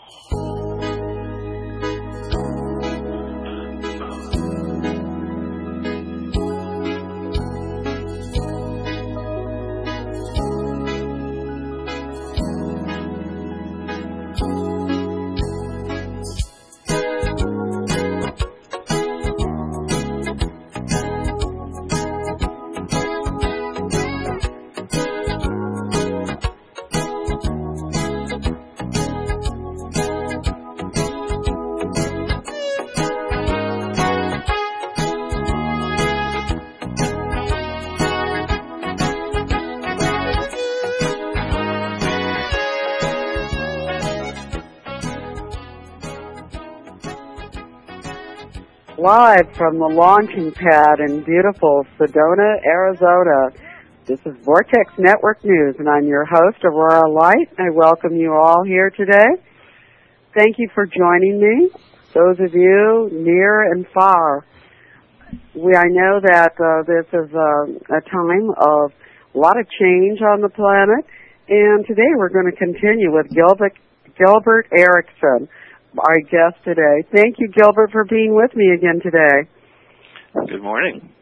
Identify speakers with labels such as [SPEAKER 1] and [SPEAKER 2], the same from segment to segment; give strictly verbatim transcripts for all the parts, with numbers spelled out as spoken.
[SPEAKER 1] Live from the launching pad in beautiful Sedona, Arizona. This is Vortex Network News, and I'm your host, Aurora Light. I welcome you all here today. Thank you for joining me, those of you near and far. We, I know that uh, this is a, a time of a lot of change on the planet, and today we're going to continue with Gilbert, Gilbert Erickson, our guest today. Thank you, Gilbert, for being with me again today.
[SPEAKER 2] Good morning.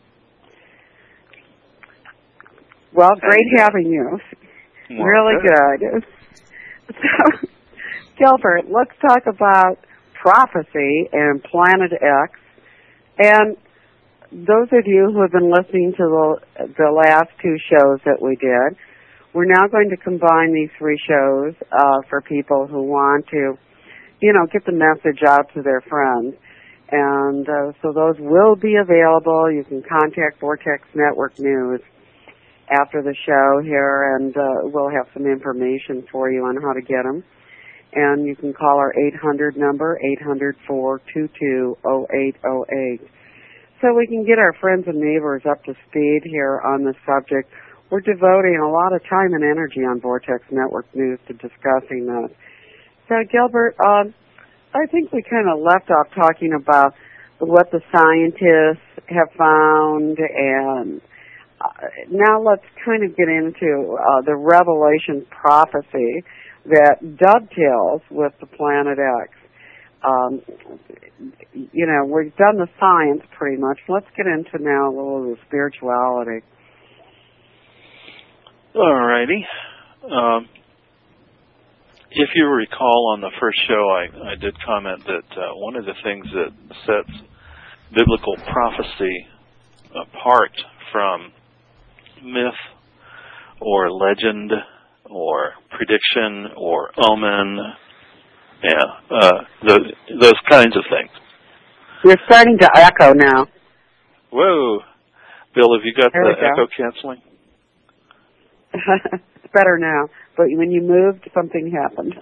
[SPEAKER 1] Well, great having you.
[SPEAKER 2] Well,
[SPEAKER 1] really good. good. So, Gilbert, let's talk about prophecy and Planet X. And those of you who have been listening to the, the last two shows that we did, we're now going to combine these three shows uh, for people who want to you know, get the message out to their friends. And uh, so those will be available. You can contact Vortex Network News after the show here, and uh, we'll have some information for you on how to get them. And you can call our eight hundred number, eight hundred, four two two, oh eight oh eight. So we can get our friends and neighbors up to speed here on this subject. We're devoting a lot of time and energy on Vortex Network News to discussing this. So, Gilbert, um, I think we kind of left off talking about what the scientists have found, and uh, now let's kind of get into uh, the Revelation prophecy that dovetails with the Planet X. Um, you know, we've done the science pretty much. Let's get into now a little of the spirituality.
[SPEAKER 2] All righty. Um, If you recall on the first show, I, I did comment that uh, one of the things that sets biblical prophecy apart from myth or legend or prediction or omen, yeah, uh, the, those kinds of things.
[SPEAKER 1] You're starting to echo now.
[SPEAKER 2] Whoa. Bill, have you got
[SPEAKER 1] there
[SPEAKER 2] the echo canceling?
[SPEAKER 1] It's better now. But when you moved, something happened.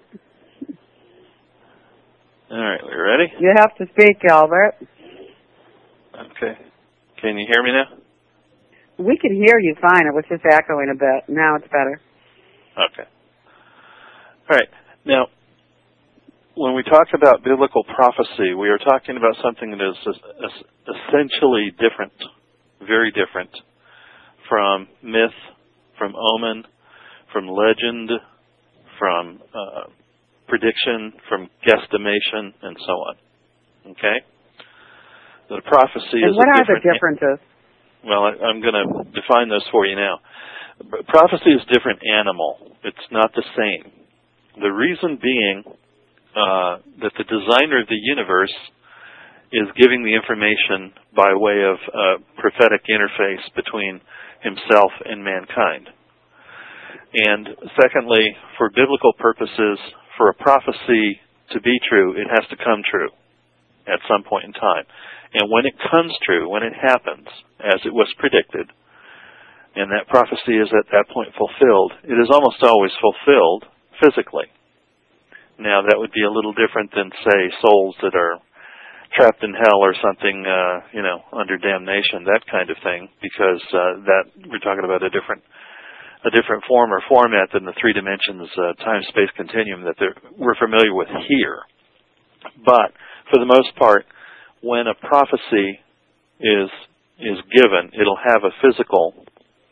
[SPEAKER 2] All right, we ready?
[SPEAKER 1] You have to speak, Albert.
[SPEAKER 2] Okay. Can you hear me now?
[SPEAKER 1] We can hear you fine. It was just echoing a bit. Now it's better.
[SPEAKER 2] Okay. All right. Now, when we talk about biblical prophecy, we are talking about something that is essentially different, very different from myth, from omen, from legend, from uh, prediction, from guesstimation, and so on. Okay? The prophecy
[SPEAKER 1] and
[SPEAKER 2] is
[SPEAKER 1] what
[SPEAKER 2] a
[SPEAKER 1] are
[SPEAKER 2] different...
[SPEAKER 1] the differences?
[SPEAKER 2] Well, I, I'm going to define those for you now. Prophecy is a different animal. It's not the same. The reason being uh, that the designer of the universe is giving the information by way of a prophetic interface between himself and mankind. And secondly, for biblical purposes, for a prophecy to be true, it has to come true at some point in time. And when it comes true, when it happens, as it was predicted, and that prophecy is at that point fulfilled, it is almost always fulfilled physically. Now, that would be a little different than, say, souls that are trapped in hell or something, uh, you know, under damnation, that kind of thing, because uh, that we're talking about a different a different form or format than the three dimensions uh, time-space continuum that we're familiar with here. But for the most part, when a prophecy is is given, it'll have a physical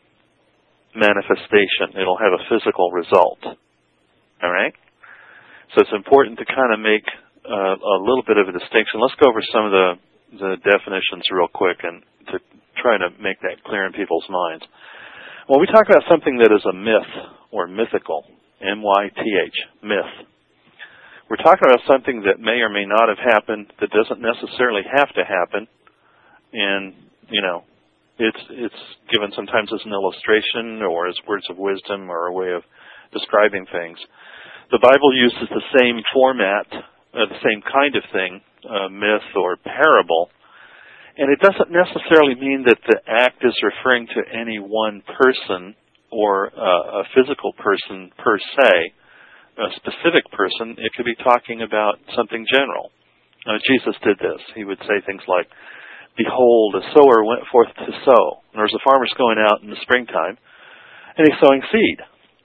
[SPEAKER 2] manifestation. It'll have a physical result. All right? So it's important to kind of make uh, a little bit of a distinction. Let's go over some of the, the definitions real quick and to try to make that clear in people's minds. When we talk about something that is a myth or mythical, M Y T H, myth, we're talking about something that may or may not have happened, that doesn't necessarily have to happen, and, you know, it's it's given sometimes as an illustration or as words of wisdom or a way of describing things. The Bible uses the same format, uh, the same kind of thing, uh, myth or parable, and it doesn't necessarily mean that the act is referring to any one person or uh, a physical person per se, a specific person. It could be talking about something general. Uh, Jesus did this. He would say things like, "Behold, a sower went forth to sow." And there's a farmer's going out in the springtime, and he's sowing seed.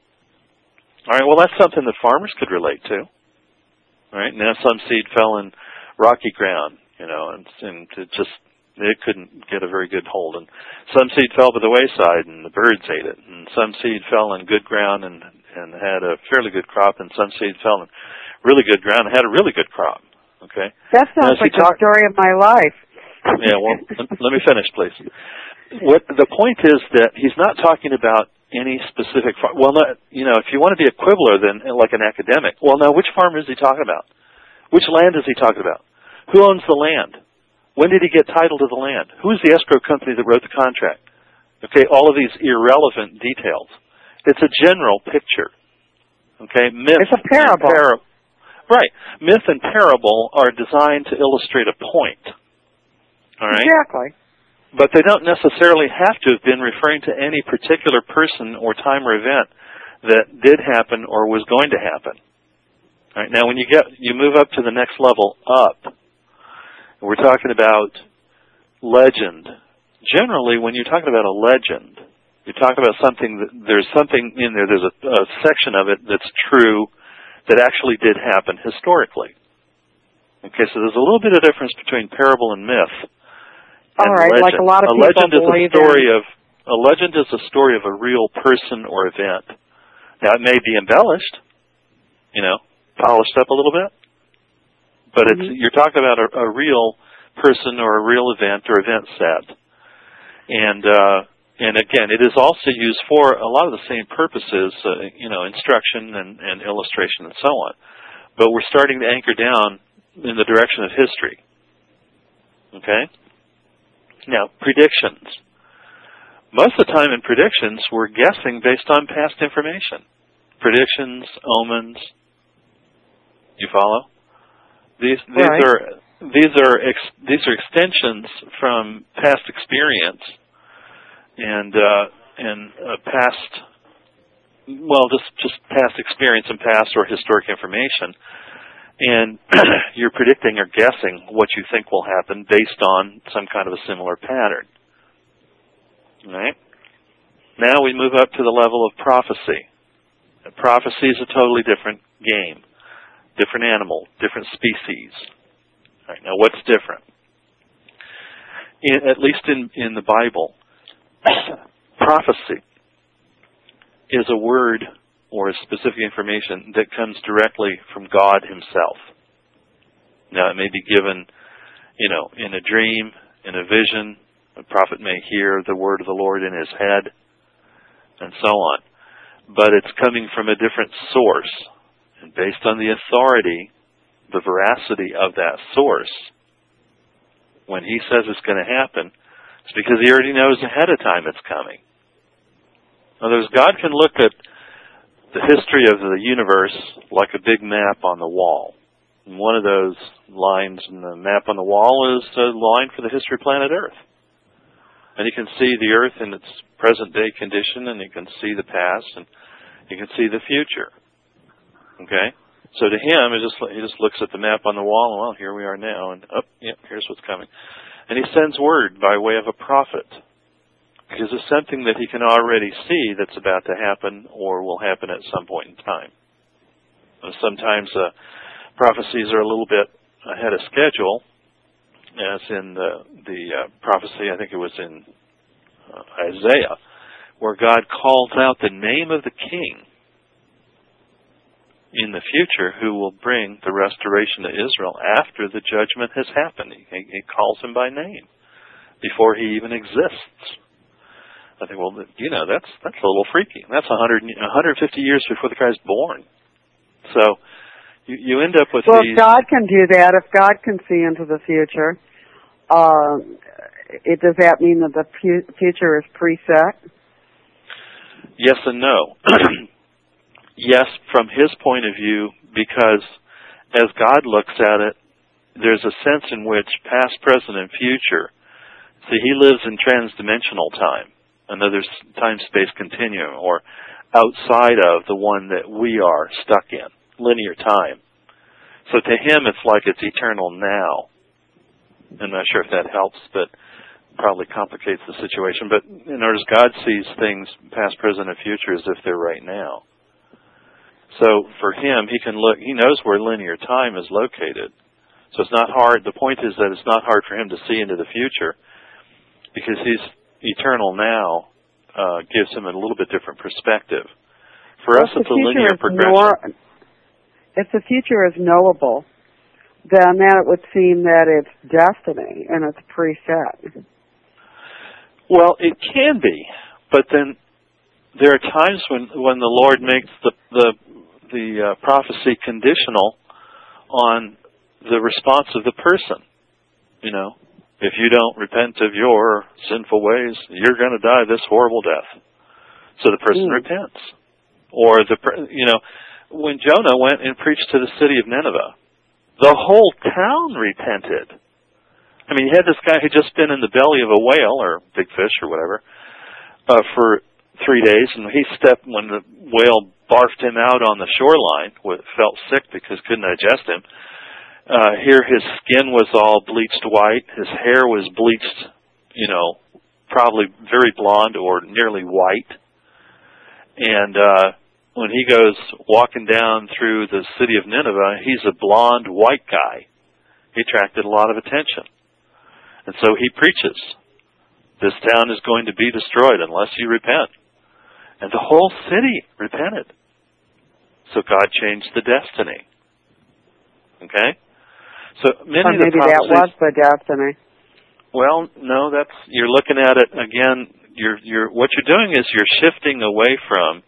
[SPEAKER 2] All right, well, that's something that farmers could relate to. All right, now some seed fell in rocky ground, you know, and, and it just, it couldn't get a very good hold. And some seed fell by the wayside, and the birds ate it. And some seed fell in good ground and, and had a fairly good crop, and some seed fell in really good ground and had a really good crop. Okay?
[SPEAKER 1] That sounds like
[SPEAKER 2] talk-
[SPEAKER 1] the story of my life.
[SPEAKER 2] Yeah, well, let me finish, please. What the point is that he's not talking about any specific farm. Well, not, you know, if you want to be a quibbler, then like an academic, well, now which farm is he talking about? Which land is he talking about? Who owns the land? When did he get title to the land? Who is the escrow company that wrote the contract? Okay, all of these irrelevant details. It's a general picture. Okay, myth.
[SPEAKER 1] It's a parable.
[SPEAKER 2] Para- right. Myth and parable are designed to illustrate a point. All right?
[SPEAKER 1] Exactly.
[SPEAKER 2] But they don't necessarily have to have been referring to any particular person or time or event that did happen or was going to happen. All right, now, when you get you move up to the next level up, we're talking about legend. Generally, when you're talking about a legend, you're talking about something that there's something in there. There's a, a section of it that's true that actually did happen historically. Okay, so there's a little bit of difference between parable and myth.
[SPEAKER 1] All right,
[SPEAKER 2] legend.
[SPEAKER 1] like a lot of
[SPEAKER 2] a
[SPEAKER 1] people
[SPEAKER 2] legend is a
[SPEAKER 1] believe
[SPEAKER 2] story
[SPEAKER 1] in.
[SPEAKER 2] of a legend is a story of a real person or event. Now, it may be embellished, you know, polished up a little bit, but mm-hmm. it's you're talking about a, a real person or a real event or event set. And uh, and again, it is also used for a lot of the same purposes, uh, you know, instruction and, and illustration and so on. But we're starting to anchor down in the direction of history. Okay? Now, predictions. Most of the time in predictions, we're guessing based on past information. Predictions, omens. You follow? These these
[SPEAKER 1] right.
[SPEAKER 2] are these are ex, these are extensions from past experience and uh, and uh, past well, just just past experience and past or historic information. And you're predicting or guessing what you think will happen based on some kind of a similar pattern. All right? Now we move up to the level of prophecy. And prophecy is a totally different game, different animal, different species. All right, now what's different? In, at least in, in the Bible, prophecy is a word or specific information that comes directly from God himself. Now, it may be given, you know, in a dream, in a vision. A prophet may hear the word of the Lord in his head, and so on. But it's coming from a different source. And based on the authority, the veracity of that source, when he says it's going to happen, it's because he already knows ahead of time it's coming. In other words, God can look at the history of the universe like a big map on the wall. And one of those lines in the map on the wall is a line for the history of planet Earth. And you can see the Earth in its present-day condition, and you can see the past, and you can see the future. Okay? So to him, it just, he just looks at the map on the wall, and well, here we are now, and oh, yep, here's what's coming. And he sends word by way of a prophet. Because it's something that he can already see that's about to happen or will happen at some point in time. And sometimes uh, prophecies are a little bit ahead of schedule, as in the, the uh, prophecy, I think it was in uh, Isaiah, where God calls out the name of the king. in the future who will bring the restoration to Israel after the judgment has happened. He, he calls him by name before he even exists. I think, well, you know, that's that's a little freaky. That's one hundred, one hundred fifty years before the guy's born. So you, you end up with
[SPEAKER 1] well,
[SPEAKER 2] these...
[SPEAKER 1] Well, if God can do that, if God can see into the future, uh, it, does that mean that the pu- future is preset?
[SPEAKER 2] Yes and no. Yes, from his point of view, because as God looks at it, there's a sense in which past, present, and future, see, he lives in transdimensional time, another time-space continuum, or outside of the one that we are stuck in, linear time. So to him, it's like it's eternal now. I'm not sure if that helps, but probably complicates the situation. But in other words, God sees things past, present, and future as if they're right now. So for him, he can look. He knows where linear time is located. So it's not hard. The point is that it's not hard for him to see into the future, because he's eternal now. Uh, gives him a little bit different perspective. For
[SPEAKER 1] well,
[SPEAKER 2] us, it's a linear progression.
[SPEAKER 1] Nor, if the future is knowable, then that it would seem that it's destiny and it's preset.
[SPEAKER 2] Well, it can be, but then there are times when, when the Lord makes the the, the uh, prophecy conditional on the response of the person. You know, if you don't repent of your sinful ways, you're going to die this horrible death. So the person mm. repents. Or, the you know, when Jonah went and preached to the city of Nineveh, the whole town repented. I mean, you had this guy who had just been in the belly of a whale, or big fish, or whatever, uh, for three days, and he stepped, when the whale barfed him out on the shoreline, felt sick because couldn't digest him. Uh, here his skin was all bleached white, his hair was bleached, you know, probably very blonde or nearly white. And uh, when he goes walking down through the city of Nineveh, he's a blonde white guy. He attracted a lot of attention. And so he preaches, this town is going to be destroyed unless you repent. And the whole city repented. So God changed the destiny. Okay? So many
[SPEAKER 1] or
[SPEAKER 2] of the
[SPEAKER 1] maybe that was the destiny.
[SPEAKER 2] Well, no, that's, you're looking at it again, you're, you're, what you're doing is you're shifting away from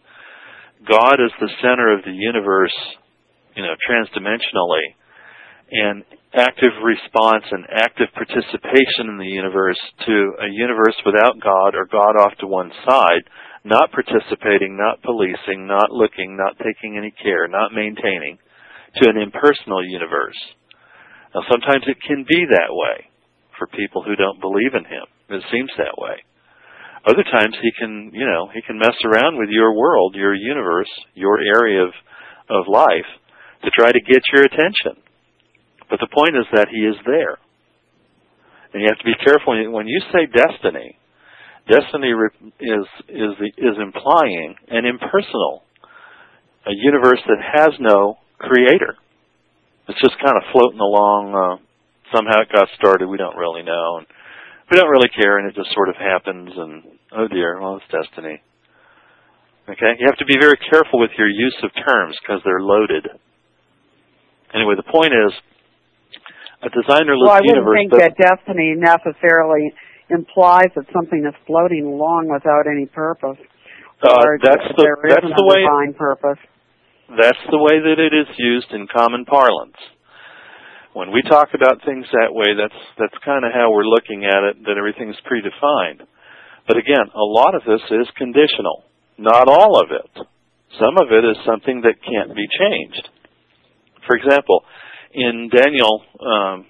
[SPEAKER 2] God as the center of the universe, you know, transdimensionally, and active response and active participation in the universe to a universe without God, or God off to one side, not participating, not policing, not looking, not taking any care, not maintaining, to an impersonal universe. Now, sometimes it can be that way for people who don't believe in him. It seems that way. Other times he can, you know, he can mess around with your world, your universe, your area of, of life to try to get your attention. But the point is that he is there. And you have to be careful when you say destiny. Destiny is is the, is implying an impersonal, a universe that has no creator. It's just kind of floating along. Uh, somehow it got started. We don't really know. And we don't really care, and it just sort of happens. And, oh dear, well, it's destiny. Okay? You have to be very careful with your use of terms because they're loaded. Anyway, the point is, a designerless
[SPEAKER 1] well, I
[SPEAKER 2] universe...
[SPEAKER 1] wouldn't think that destiny necessarily implies that something is floating along without any purpose.
[SPEAKER 2] Uh,
[SPEAKER 1] or
[SPEAKER 2] that's the,
[SPEAKER 1] there
[SPEAKER 2] that's
[SPEAKER 1] isn't
[SPEAKER 2] the
[SPEAKER 1] a
[SPEAKER 2] way,
[SPEAKER 1] divine purpose.
[SPEAKER 2] That's the way that it is used in common parlance. When we talk about things that way, that's that's kind of how we're looking at it, that everything's predefined. But again, a lot of this is conditional. Not all of it. Some of it is something that can't be changed. For example, in Daniel um,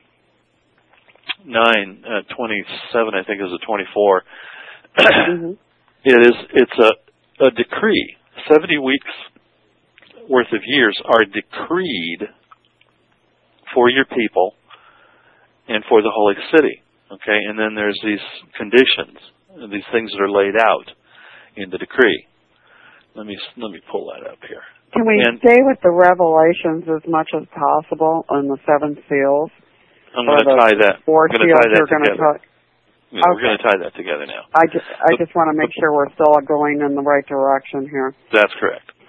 [SPEAKER 2] nine uh, twenty-seven, I think it was a twenty-four, mm-hmm. it is it's a, a decree. Seventy weeks worth of years are decreed for your people and for the holy city. Okay, and then there's these conditions, these things that are laid out in the decree. Let me let me pull that up here.
[SPEAKER 1] Can we
[SPEAKER 2] and
[SPEAKER 1] stay with the revelations as much as possible on the seven seals?
[SPEAKER 2] I'm going to tie that.
[SPEAKER 1] Four
[SPEAKER 2] I'm going to
[SPEAKER 1] seals
[SPEAKER 2] tie that
[SPEAKER 1] you're going to
[SPEAKER 2] together.
[SPEAKER 1] talk.
[SPEAKER 2] Yeah,
[SPEAKER 1] okay.
[SPEAKER 2] We're going to tie that together now.
[SPEAKER 1] I just I
[SPEAKER 2] but,
[SPEAKER 1] just want to make sure we're still going in the right direction here.
[SPEAKER 2] That's correct.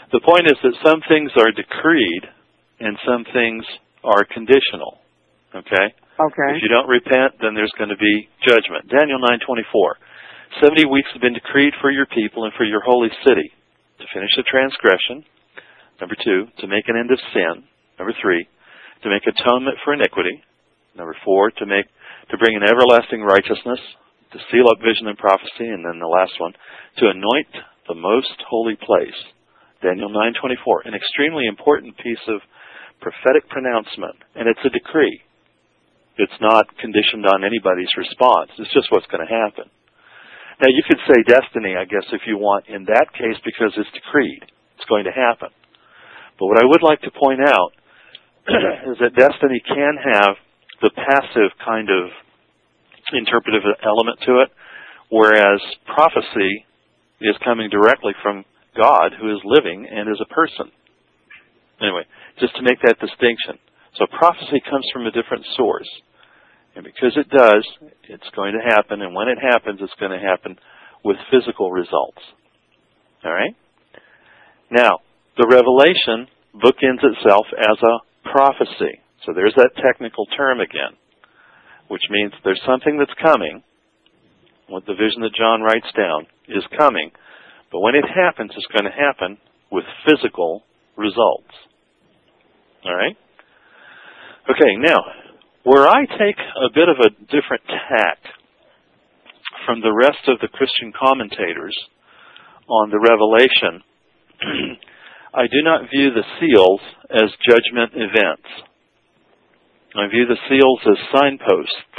[SPEAKER 2] The point is that some things are decreed and some things are conditional. Okay?
[SPEAKER 1] Okay.
[SPEAKER 2] If you don't repent, then there's going to be judgment. Daniel nine twenty-four. Seventy weeks have been decreed for your people and for your holy city to finish the transgression. Number two, to make an end of sin. Number three, to make atonement for iniquity. Number four, to make to bring an everlasting righteousness, to seal up vision and prophecy, and then the last one, to anoint the most holy place. Daniel nine twenty-four, an extremely important piece of prophetic pronouncement, and it's a decree. It's not conditioned on anybody's response. It's just what's going to happen. Now, you could say destiny, I guess, if you want, in that case, because it's decreed. It's going to happen. But what I would like to point out is that destiny can have the passive kind of interpretive element to it, whereas prophecy is coming directly from God, who is living and is a person. Anyway, just to make that distinction. So prophecy comes from a different source. And because it does, it's going to happen, and when it happens, it's going to happen with physical results. All right? Now, the Revelation bookends itself as a prophecy. So there's that technical term again, which means there's something that's coming. What the vision that John writes down is coming. But when it happens, it's going to happen with physical results. All right? Okay, now, where I take a bit of a different tack from the rest of the Christian commentators on the Revelation, I do not view the seals as judgment events. I view the seals as signposts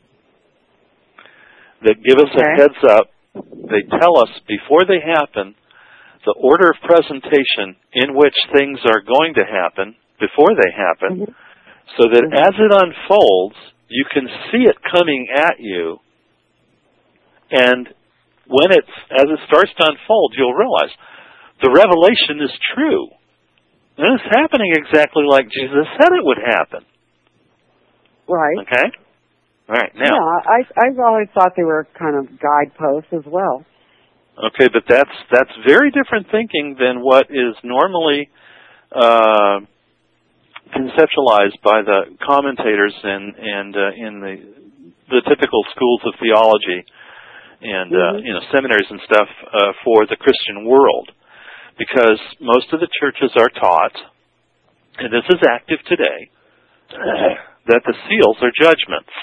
[SPEAKER 2] that give us
[SPEAKER 1] okay.
[SPEAKER 2] a heads up. They tell us before they happen the order of presentation in which things are going to happen before they happen, mm-hmm. so that mm-hmm. as it unfolds, you can see it coming at you, and when it's as it starts to unfold, you'll realize the revelation is true. And it's happening exactly like Jesus said it would happen.
[SPEAKER 1] Right.
[SPEAKER 2] Okay? All right, now.
[SPEAKER 1] Yeah, I, I've always thought they were kind of guideposts as well.
[SPEAKER 2] Okay, but that's that's very different thinking than what is normally uh, conceptualized by the commentators and and uh, in the the typical schools of theology and mm-hmm. uh, you know seminaries and stuff uh, for the Christian world, because most of the churches are taught, and this is active today, that the seals are judgments,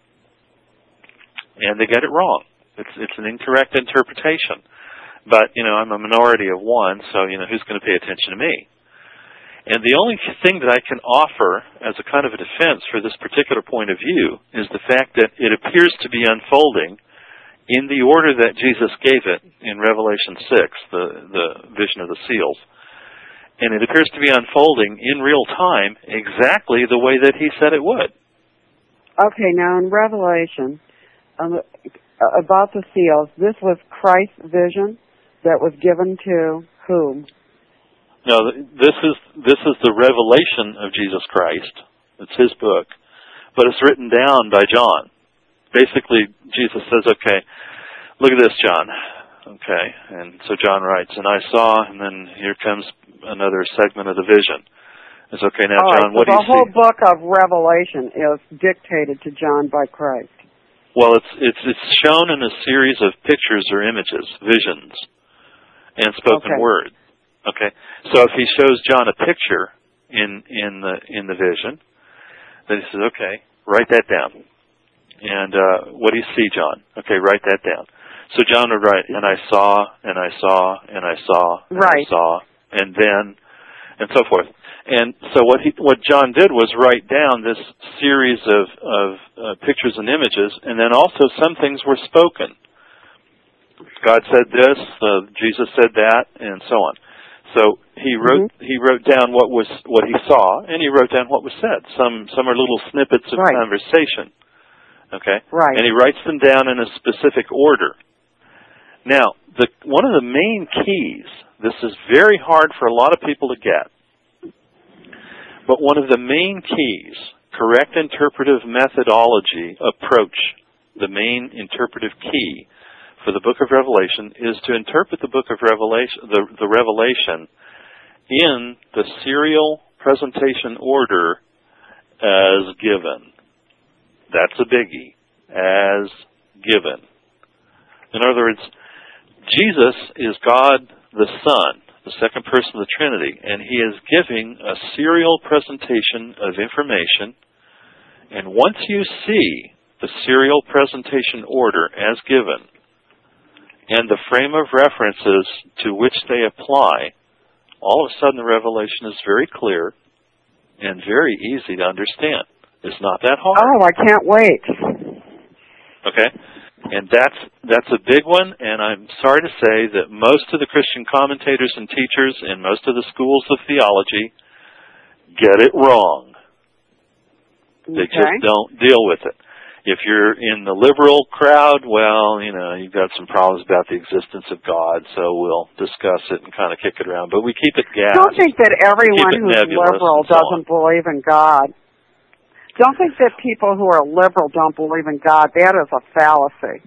[SPEAKER 2] and they get it wrong. It's it's an incorrect interpretation. But, you know, I'm a minority of one, so, you know, who's going to pay attention to me? And the only thing that I can offer as a kind of a defense for this particular point of view is the fact that it appears to be unfolding in the order that Jesus gave it in Revelation six, the, the vision of the seals. And it appears to be unfolding in real time exactly the way that he said it would.
[SPEAKER 1] Okay, now in Revelation, um, about the seals, this was Christ's vision that was given to whom?
[SPEAKER 2] No, this is this is the revelation of Jesus Christ. It's his book, but it's written down by John. Basically, Jesus says, okay, look at this, John. Okay, and so John writes, and I saw, and then here comes another segment of the vision. It's okay, now,
[SPEAKER 1] All
[SPEAKER 2] John,
[SPEAKER 1] right,
[SPEAKER 2] what
[SPEAKER 1] so
[SPEAKER 2] do you see?
[SPEAKER 1] the whole book of Revelation is dictated to John by Christ.
[SPEAKER 2] Well, it's it's it's shown in a series of pictures or images, visions, and spoken
[SPEAKER 1] okay.
[SPEAKER 2] word. Okay, so if he shows John a picture in in the in the vision, then he says, "Okay, write that down." And uh, what do you see, John? Okay, write that down. So John would write, "And I saw, and I saw, and I saw, and
[SPEAKER 1] right.
[SPEAKER 2] I saw, and then," and so forth. And so what he, what John did was write down this series of, of uh, pictures and images, and then also some things were spoken. God said this, uh, Jesus said that, and so on. So he wrote mm-hmm. he wrote down what was what he saw, and he wrote down what was said. Some some are little snippets of
[SPEAKER 1] right.
[SPEAKER 2] conversation. Okay,
[SPEAKER 1] right.
[SPEAKER 2] And he writes them down in a specific order. Now, the one of the main keys. This is very hard for a lot of people to get. But one of the main keys, correct interpretive methodology approach, the main interpretive key for the book of Revelation is to interpret the book of Revelation, the, the Revelation, in the serial presentation order as given. That's a biggie. As given. In other words, Jesus is God the Son, the second person of the Trinity, and He is giving a serial presentation of information. And once you see the serial presentation order as given, and the frame of references to which they apply, all of a sudden the revelation is very clear and very easy to understand. It's not that hard.
[SPEAKER 1] Oh, I can't wait.
[SPEAKER 2] Okay? And that's that's a big one, and I'm sorry to say that most of the Christian commentators and teachers in most of the schools of theology get it wrong. They
[SPEAKER 1] Okay.
[SPEAKER 2] just don't deal with it. If you're in the liberal crowd, well, you know, you've got some problems about the existence of God, so we'll discuss it and kind of kick it around. But we keep it gas.
[SPEAKER 1] Don't think that everyone who's liberal doesn't believe in God. Don't think that people who are liberal don't believe in God. That is a fallacy.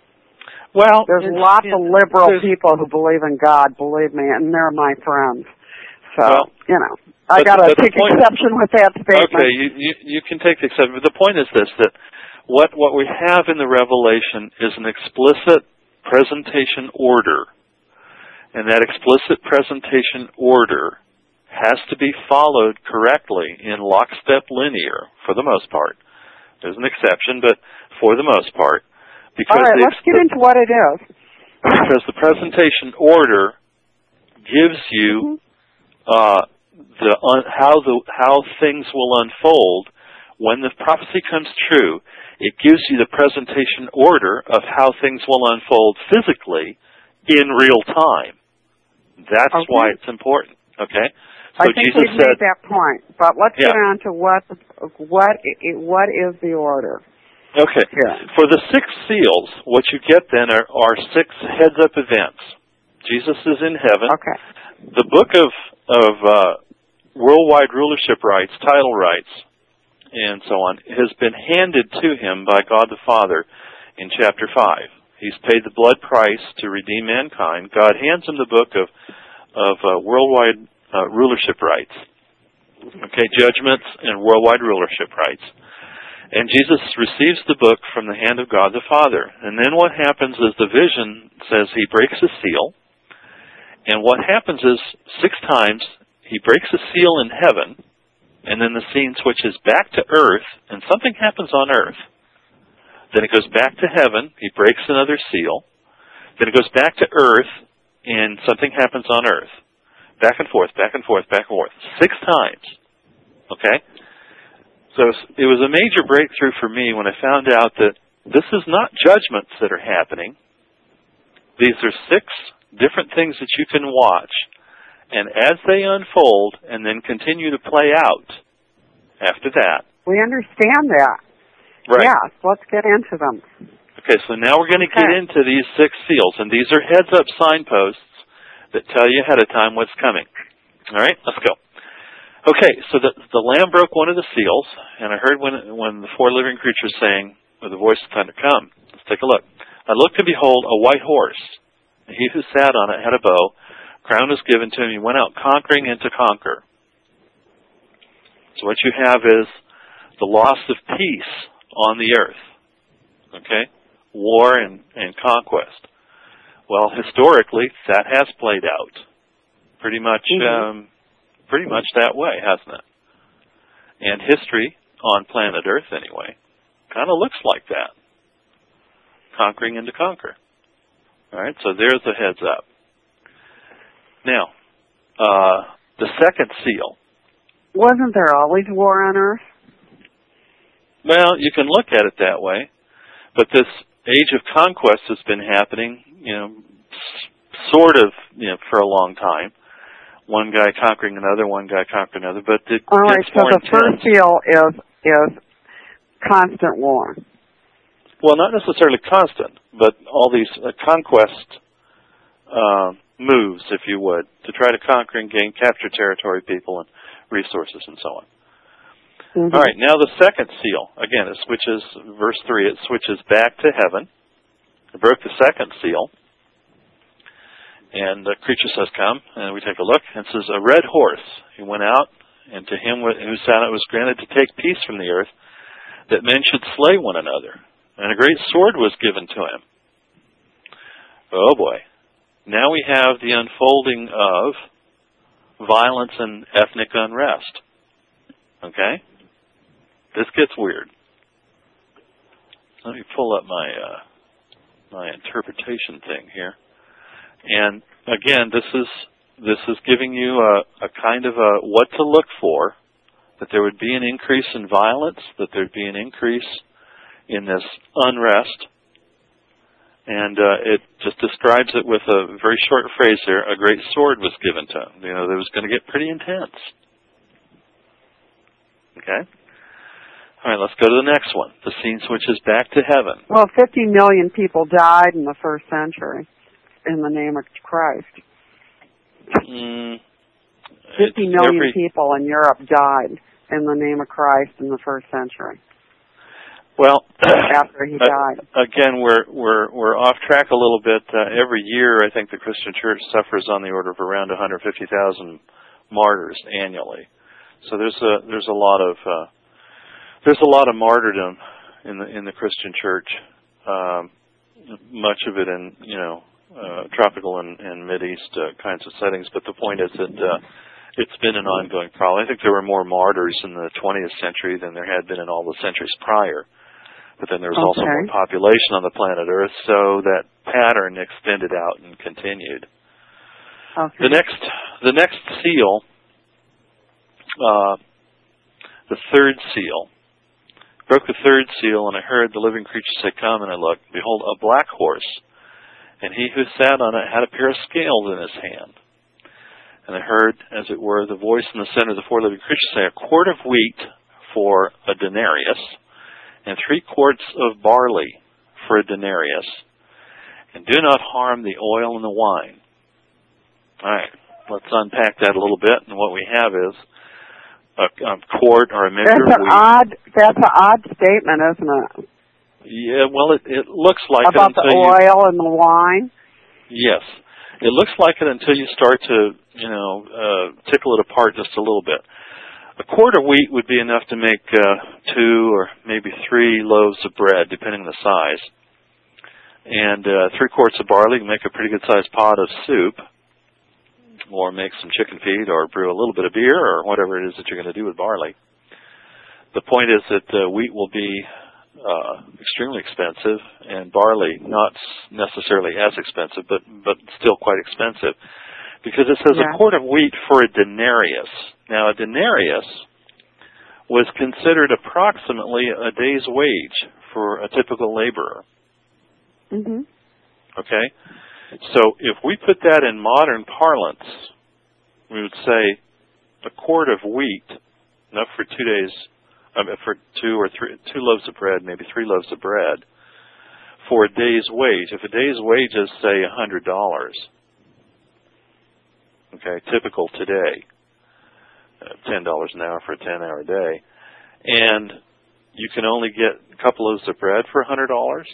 [SPEAKER 2] Well,
[SPEAKER 1] there's lots of liberal people who believe in God, believe me, and they're my friends. So,
[SPEAKER 2] well,
[SPEAKER 1] you know, I got to take exception with that statement.
[SPEAKER 2] Okay, you, you, you can take the exception. But the point is this, that what, what we have in the Revelation is an explicit presentation order. And that explicit presentation order has to be followed correctly in lockstep linear, for the most part. There's an exception, but for the most part. Because
[SPEAKER 1] All right, let's get into what it is.
[SPEAKER 2] Because the presentation order gives you uh, the uh, how the how things will unfold when the prophecy comes true. It gives you the presentation order of how things will unfold physically in real time. That's
[SPEAKER 1] okay.
[SPEAKER 2] why it's important. Okay. So
[SPEAKER 1] I think
[SPEAKER 2] Jesus
[SPEAKER 1] we've
[SPEAKER 2] said,
[SPEAKER 1] made that point, but let's
[SPEAKER 2] yeah.
[SPEAKER 1] get on to what what what is the order.
[SPEAKER 2] Okay.
[SPEAKER 1] Yeah.
[SPEAKER 2] For the six seals, what you get then are, are six heads-up events. Jesus is in heaven.
[SPEAKER 1] Okay.
[SPEAKER 2] The book of of uh, worldwide rulership rights, title rights, and so on, has been handed to him by God the Father in chapter five. He's paid the blood price to redeem mankind. God hands him the book of of uh, worldwide Uh, rulership rights. Okay, judgments and worldwide rulership rights. And Jesus receives the book from the hand of God the Father. And then what happens is the vision says he breaks a seal. And what happens is six times he breaks a seal in heaven, and then the scene switches back to earth, and something happens on earth. Then it goes back to heaven, he breaks another seal. Then it goes back to earth, and something happens on earth. Back and forth, back and forth, back and forth. Six times. Okay? So it was a major breakthrough for me when I found out that this is not judgments that are happening. These are six different things that you can watch. And as they unfold and then continue to play out after that.
[SPEAKER 1] We understand that.
[SPEAKER 2] Right.
[SPEAKER 1] Yes, let's get into them.
[SPEAKER 2] Okay, so now we're going to
[SPEAKER 1] okay.
[SPEAKER 2] get into these six seals. And these are heads-up signposts that tell you ahead of time what's coming. All right, let's go. Okay, so the the Lamb broke one of the seals, and I heard when when the four living creatures saying with the voice of thunder, "Come, let's take a look." I looked, and behold, a white horse. He who sat on it had a bow. A crown was given to him. He went out conquering and to conquer. So what you have is the loss of peace on the earth. Okay, war and, and conquest. Well, historically, that has played out pretty much,
[SPEAKER 1] mm-hmm.
[SPEAKER 2] um, pretty much that way, hasn't it? And history on planet Earth, anyway, kind of looks like that, conquering and to conquer. All right, so there's the heads up. Now, uh, the second seal.
[SPEAKER 1] Wasn't there always war on Earth?
[SPEAKER 2] Well, you can look at it that way, but this age of conquest has been happening, you know, sort of, you know, for a long time. One guy conquering another, one guy conquering another, but it
[SPEAKER 1] All right,
[SPEAKER 2] gets
[SPEAKER 1] so
[SPEAKER 2] more
[SPEAKER 1] the
[SPEAKER 2] intense.
[SPEAKER 1] first seal is is constant war.
[SPEAKER 2] Well, not necessarily constant, but all these uh, conquest uh, moves, if you would, to try to conquer and gain, capture territory, people, and resources, and so on.
[SPEAKER 1] Mm-hmm.
[SPEAKER 2] All right, now the second seal. Again, it switches, verse three, it switches back to heaven. It broke the second seal. And the creature says, come, and we take a look, and it says, a red horse. He went out, and to him who sat on it was granted to take peace from the earth, that men should slay one another. And a great sword was given to him. Oh boy. Now we have the unfolding of violence and ethnic unrest. Okay? This gets weird. Let me pull up my uh, my interpretation thing here. And again, this is this is giving you a, a kind of a what to look for, that there would be an increase in violence, that there'd be an increase in this unrest. And uh, it just describes it with a very short phrase there, a great sword was given to him. You know, it was going to get pretty intense. Okay? All right, let's go to the next one. The scene switches back to heaven.
[SPEAKER 1] Well, fifty million people died in the first century in the name of Christ.
[SPEAKER 2] Mm,
[SPEAKER 1] fifty million
[SPEAKER 2] every,
[SPEAKER 1] people in Europe died in the name of Christ in the first century.
[SPEAKER 2] Well,
[SPEAKER 1] after he died.
[SPEAKER 2] Again, we're we're we're off track a little bit. Uh, every year, I think the Christian Church suffers on the order of around one hundred fifty thousand martyrs annually. So there's a there's a lot of uh, there's a lot of martyrdom in the in the Christian Church. Um, much of it in you know uh, tropical and, and Mid East uh, kinds of settings. But the point is that uh, it's been an ongoing problem. I think there were more martyrs in the twentieth century than there had been in all the centuries prior. But then there was
[SPEAKER 1] okay.
[SPEAKER 2] also more population on the planet Earth, so that pattern extended out and continued.
[SPEAKER 1] Okay.
[SPEAKER 2] The next, the next seal, uh, the third seal, broke the third seal, and I heard the living creature say, "Come," and I looked, behold, a black horse, and he who sat on it had a pair of scales in his hand. And I heard, as it were, the voice in the center of the four living creatures say, "A quart of wheat for a denarius, and three quarts of barley for a denarius, and do not harm the oil and the wine." All right, let's unpack that a little bit, and what we have is a, a quart or a measure
[SPEAKER 1] that's
[SPEAKER 2] of
[SPEAKER 1] an
[SPEAKER 2] wheat.
[SPEAKER 1] Odd, that's an odd statement, isn't it?
[SPEAKER 2] Yeah, well, it, it looks like
[SPEAKER 1] About
[SPEAKER 2] it until
[SPEAKER 1] the oil
[SPEAKER 2] you,
[SPEAKER 1] and the wine?
[SPEAKER 2] Yes. It looks like it until you start to, you know, uh, tickle it apart just a little bit. A quart of wheat would be enough to make uh, two or maybe three loaves of bread, depending on the size. And uh, three quarts of barley can make a pretty good-sized pot of soup, or make some chicken feed, or brew a little bit of beer, or whatever it is that you're going to do with barley. The point is that uh, wheat will be uh, extremely expensive, and barley not necessarily as expensive, but, but still quite expensive. Because it says yeah. a quart of wheat for a denarius. Now, a denarius was considered approximately a day's wage for a typical laborer.
[SPEAKER 1] Mm-hmm.
[SPEAKER 2] Okay? So if we put that in modern parlance, we would say a quart of wheat, enough for two days, I mean, for two or three, two loaves of bread, maybe three loaves of bread, for a day's wage. If a day's wage is, say, one hundred dollars, okay, typical today, uh, ten dollars an hour for a ten-hour day, and you can only get a couple loaves of bread for one hundred dollars.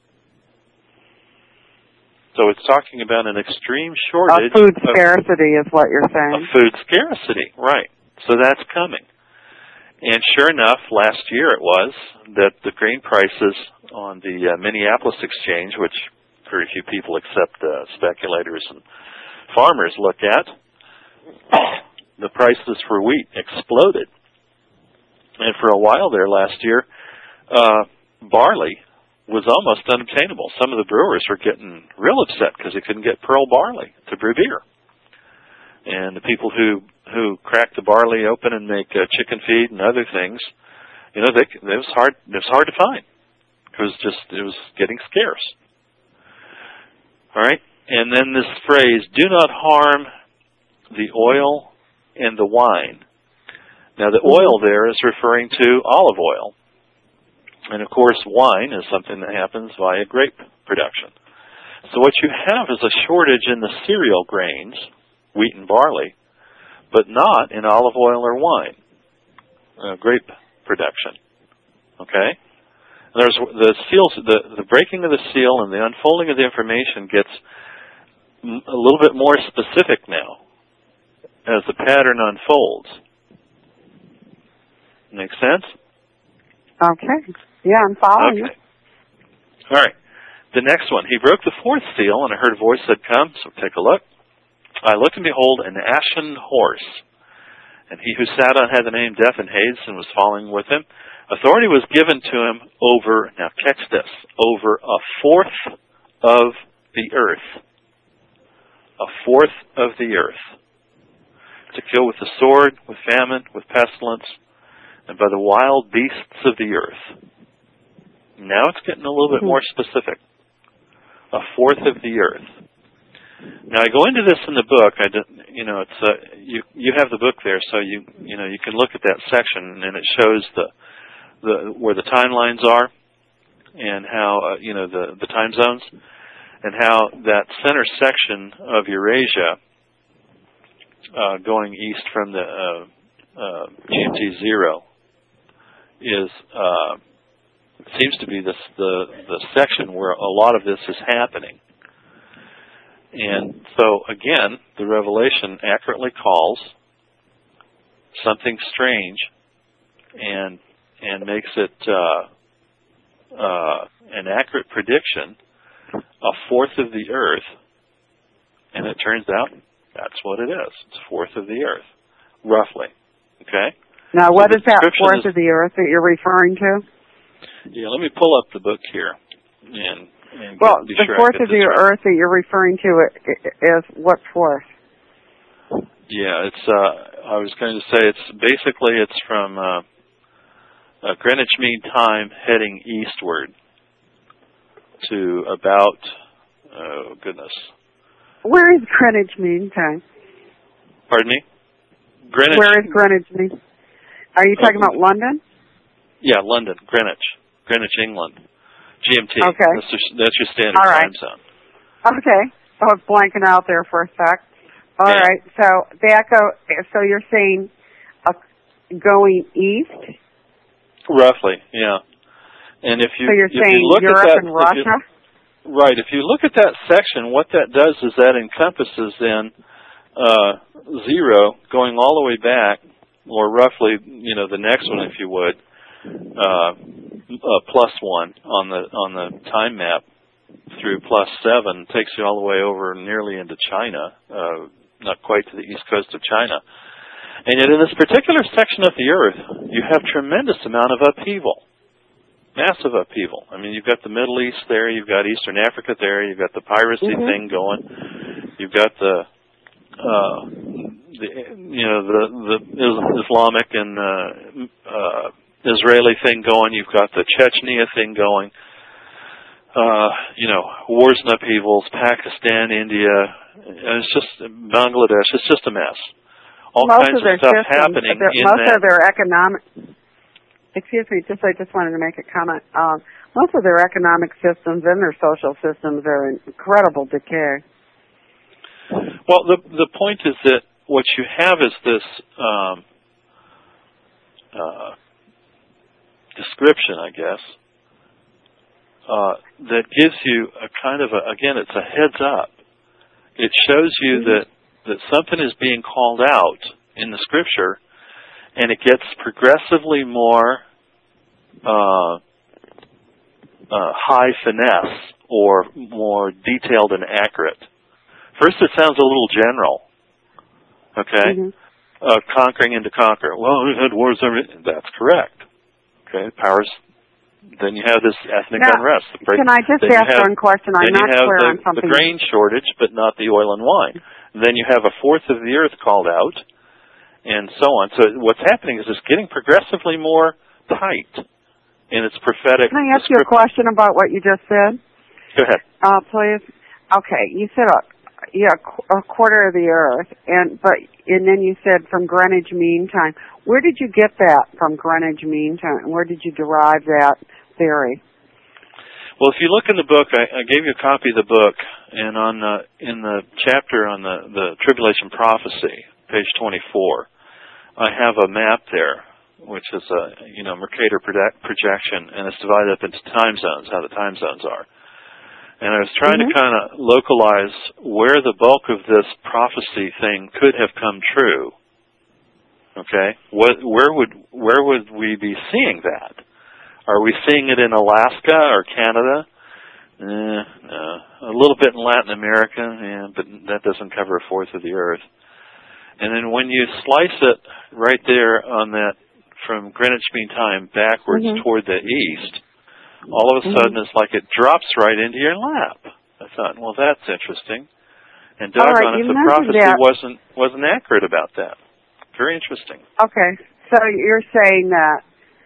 [SPEAKER 2] So it's talking about an extreme shortage.
[SPEAKER 1] A food scarcity is what you're saying.
[SPEAKER 2] A food scarcity, right. So that's coming. And sure enough, last year it was that the grain prices on the uh, Minneapolis Exchange, which very few people except uh, speculators and farmers look at, the prices for wheat exploded. And for a while there last year, uh, barley was almost unobtainable. Some of the brewers were getting real upset because they couldn't get pearl barley to brew beer. And the people who who crack the barley open and make uh, chicken feed and other things, you know, they, it was hard. It was hard to find. It was just it was getting scarce. All right, and then this phrase, "Do not harm the oil and the wine." Now, the oil there is referring to olive oil. And, of course, wine is something that happens via grape production. So what you have is a shortage in the cereal grains, wheat and barley, but not in olive oil or wine, uh, grape production. Okay? And there's the seals, the, the breaking of the seal and the unfolding of the information gets a little bit more specific now as the pattern unfolds. Make sense?
[SPEAKER 1] Okay. Yeah, I'm following
[SPEAKER 2] okay. you. All right. The next one. He broke the fourth seal, and I heard a voice said, "Come." So take a look. I looked, and behold, an ashen horse. And he who sat on had the name Death and Hades, and was following with him. Authority was given to him over, now catch this, over a fourth of the earth. A fourth of the earth. To kill with the sword, with famine, with pestilence, and by the wild beasts of the earth. Now it's getting a little bit more specific. A fourth of the earth. Now I go into this in the book. I, you know, it's uh, you. You have the book there, so you you know you can look at that section, and it shows the the where the timelines are, and how uh, you know the the time zones, and how that center section of Eurasia, uh, going east from the uh, uh, G M T zero, is uh, seems to be this the the section where a lot of this is happening. And so, again, the Revelation accurately calls something strange and and makes it uh, uh, an accurate prediction, a fourth of the earth. And it turns out that's what it is. It's a fourth of the earth, roughly. Okay?
[SPEAKER 1] Now, what
[SPEAKER 2] so
[SPEAKER 1] is that fourth
[SPEAKER 2] is,
[SPEAKER 1] of the earth that you're referring to?
[SPEAKER 2] Yeah, let me pull up the book here. And And
[SPEAKER 1] well,
[SPEAKER 2] the
[SPEAKER 1] sure
[SPEAKER 2] fourth
[SPEAKER 1] of the
[SPEAKER 2] right.
[SPEAKER 1] earth that you're referring to is what fourth?
[SPEAKER 2] Yeah, it's. Uh, I was going to say it's basically it's from uh, uh, Greenwich Mean Time heading eastward to about. Oh goodness.
[SPEAKER 1] Where is Greenwich Mean Time?
[SPEAKER 2] Pardon me. Greenwich.
[SPEAKER 1] Where is Greenwich Mean? Are you talking uh, about London?
[SPEAKER 2] Yeah, London, Greenwich, Greenwich, England. G M T.
[SPEAKER 1] Okay.
[SPEAKER 2] That's, the, that's your standard
[SPEAKER 1] All right.
[SPEAKER 2] time zone.
[SPEAKER 1] Okay. I was blanking out there for a sec. All
[SPEAKER 2] yeah.
[SPEAKER 1] right. So that go. So you're saying uh, going east?
[SPEAKER 2] Roughly, yeah. And if you
[SPEAKER 1] so you're
[SPEAKER 2] if
[SPEAKER 1] saying
[SPEAKER 2] you look
[SPEAKER 1] Europe
[SPEAKER 2] at that,
[SPEAKER 1] and Russia?
[SPEAKER 2] You, right. If you look at that section, what that does is that encompasses then uh, zero going all the way back, or roughly, you know, the next one, if you would. Uh, uh, plus one on the on the time map through plus seven takes you all the way over nearly into China, uh, not quite to the east coast of China. And yet in this particular section of the earth, you have tremendous amount of upheaval, massive upheaval. I mean, you've got the Middle East there, you've got Eastern Africa there, you've got the piracy
[SPEAKER 1] mm-hmm.
[SPEAKER 2] thing going, you've got the uh, the you know the the Islamic and uh, uh, Israeli thing going. You've got the Chechnya thing going. Uh, you know, wars and upheavals. Pakistan, India. And it's just Bangladesh. It's just a mess. All
[SPEAKER 1] most
[SPEAKER 2] kinds
[SPEAKER 1] of, their
[SPEAKER 2] of stuff
[SPEAKER 1] systems,
[SPEAKER 2] happening in
[SPEAKER 1] most
[SPEAKER 2] that.
[SPEAKER 1] of their economic. Excuse me. Just I just wanted to make a comment. Um, most of their economic systems and their social systems are in incredible decay.
[SPEAKER 2] Well, the the point is that what you have is this. Um, uh, description, I guess, uh, that gives you a kind of a, again, it's a heads up. It shows you mm-hmm. that, that something is being called out in the scripture, and it gets progressively more uh, uh, high finesse or more detailed and accurate. First, it sounds a little general, okay? Mm-hmm. Uh, conquering and to conquer. Well, we had wars over. That's correct. Okay, powers. Then you have this ethnic
[SPEAKER 1] now,
[SPEAKER 2] unrest.
[SPEAKER 1] Can I just ask
[SPEAKER 2] have,
[SPEAKER 1] one question? I'm not clear
[SPEAKER 2] the,
[SPEAKER 1] on something.
[SPEAKER 2] The grain shortage, but not the oil and wine. Then you have a fourth of the earth called out, and so on. So what's happening is it's getting progressively more tight in its prophetic.
[SPEAKER 1] Can I ask you a question about what you just said?
[SPEAKER 2] Go ahead.
[SPEAKER 1] Uh, please. Okay, you said a, yeah, a quarter of the earth, and but and then you said from Greenwich Mean Time. Where did you get that from Greenwich Mean Time? Where did you derive that theory?
[SPEAKER 2] Well, if you look in the book, I, I gave you a copy of the book, and on the, in the chapter on the, the Tribulation Prophecy, page twenty-four, I have a map there, which is a you know Mercator projection, and it's divided up into time zones, how the time zones are. And I was trying
[SPEAKER 1] mm-hmm.
[SPEAKER 2] to kind of localize where the bulk of this prophecy thing could have come true. Okay, what, where would where would we be seeing that? Are we seeing it in Alaska or Canada? Eh, no. A little bit in Latin America, yeah, but that doesn't cover a fourth of the Earth. And then when you slice it right there on that from Greenwich Mean Time backwards
[SPEAKER 1] mm-hmm.
[SPEAKER 2] toward the east, all of a sudden mm-hmm. it's like it drops right into your lap. I thought, well, that's interesting. And doggone
[SPEAKER 1] right,
[SPEAKER 2] if the prophecy
[SPEAKER 1] that.
[SPEAKER 2] wasn't wasn't accurate about that. Very interesting.
[SPEAKER 1] Okay, so you're saying that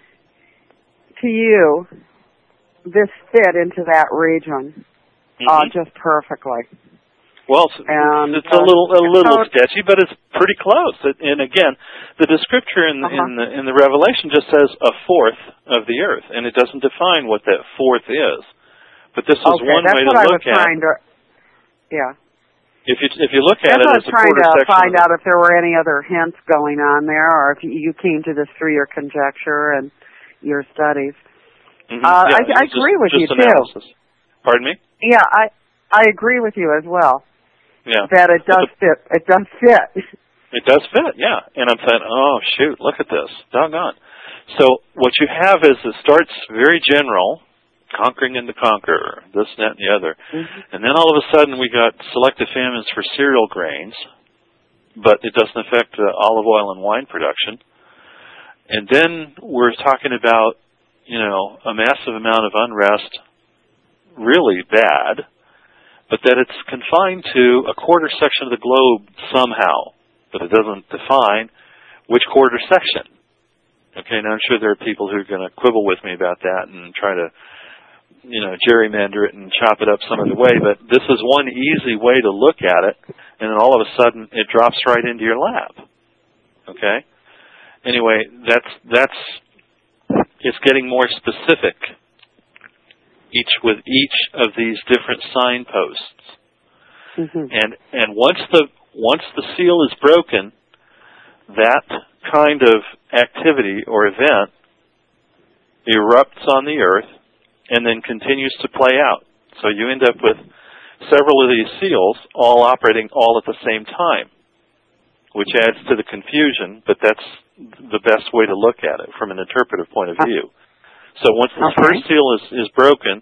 [SPEAKER 1] to you, this fit into that region mm-hmm. uh, just perfectly.
[SPEAKER 2] Well, it's,
[SPEAKER 1] and,
[SPEAKER 2] it's a little a little
[SPEAKER 1] so
[SPEAKER 2] sketchy, but it's pretty close. And again, the descriptor in,
[SPEAKER 1] uh-huh.
[SPEAKER 2] in the in the Revelation just says a fourth of the earth, and it doesn't define what that fourth is. But this is
[SPEAKER 1] okay,
[SPEAKER 2] one
[SPEAKER 1] that's
[SPEAKER 2] way
[SPEAKER 1] what
[SPEAKER 2] to
[SPEAKER 1] I
[SPEAKER 2] look
[SPEAKER 1] was
[SPEAKER 2] at.
[SPEAKER 1] Trying to, yeah.
[SPEAKER 2] If you if you look at
[SPEAKER 1] That's
[SPEAKER 2] it
[SPEAKER 1] what
[SPEAKER 2] as
[SPEAKER 1] I was
[SPEAKER 2] a
[SPEAKER 1] trying
[SPEAKER 2] quarter
[SPEAKER 1] to
[SPEAKER 2] section,
[SPEAKER 1] find out if there were any other hints going on there, or if you came to this through your conjecture and your studies.
[SPEAKER 2] Mm-hmm.
[SPEAKER 1] Uh,
[SPEAKER 2] yeah,
[SPEAKER 1] I, I
[SPEAKER 2] just,
[SPEAKER 1] agree with
[SPEAKER 2] just
[SPEAKER 1] you
[SPEAKER 2] analysis.
[SPEAKER 1] too.
[SPEAKER 2] Pardon me?
[SPEAKER 1] Yeah, I I agree with you as well.
[SPEAKER 2] Yeah,
[SPEAKER 1] that it does
[SPEAKER 2] the,
[SPEAKER 1] fit. It does fit.
[SPEAKER 2] It does fit. Yeah, and I'm saying, oh shoot, look at this, doggone. So what you have is it starts very general. Conquering and the conqueror, this, that, and the other. Mm-hmm. And then all of a sudden we got selective famines for cereal grains, but it doesn't affect uh, olive oil and wine production. And then we're talking about, you know, a massive amount of unrest, really bad, but that it's confined to a quarter section of the globe somehow, but it doesn't define which quarter section. Okay, now I'm sure there are people who are going to quibble with me about that and try to you know, gerrymander it and chop it up some other way, but this is one easy way to look at it, and then all of a sudden it drops right into your lap. Okay? Anyway, that's, that's, it's getting more specific each with each of these different signposts. Mm-hmm. And, and once the, once the seal is broken, that kind of activity or event erupts on the earth and then continues to play out. So you end up with several of these seals all operating all at the same time, which adds to the confusion, but that's the best way to look at it from an interpretive point of view. So once the okay. first seal is, is broken,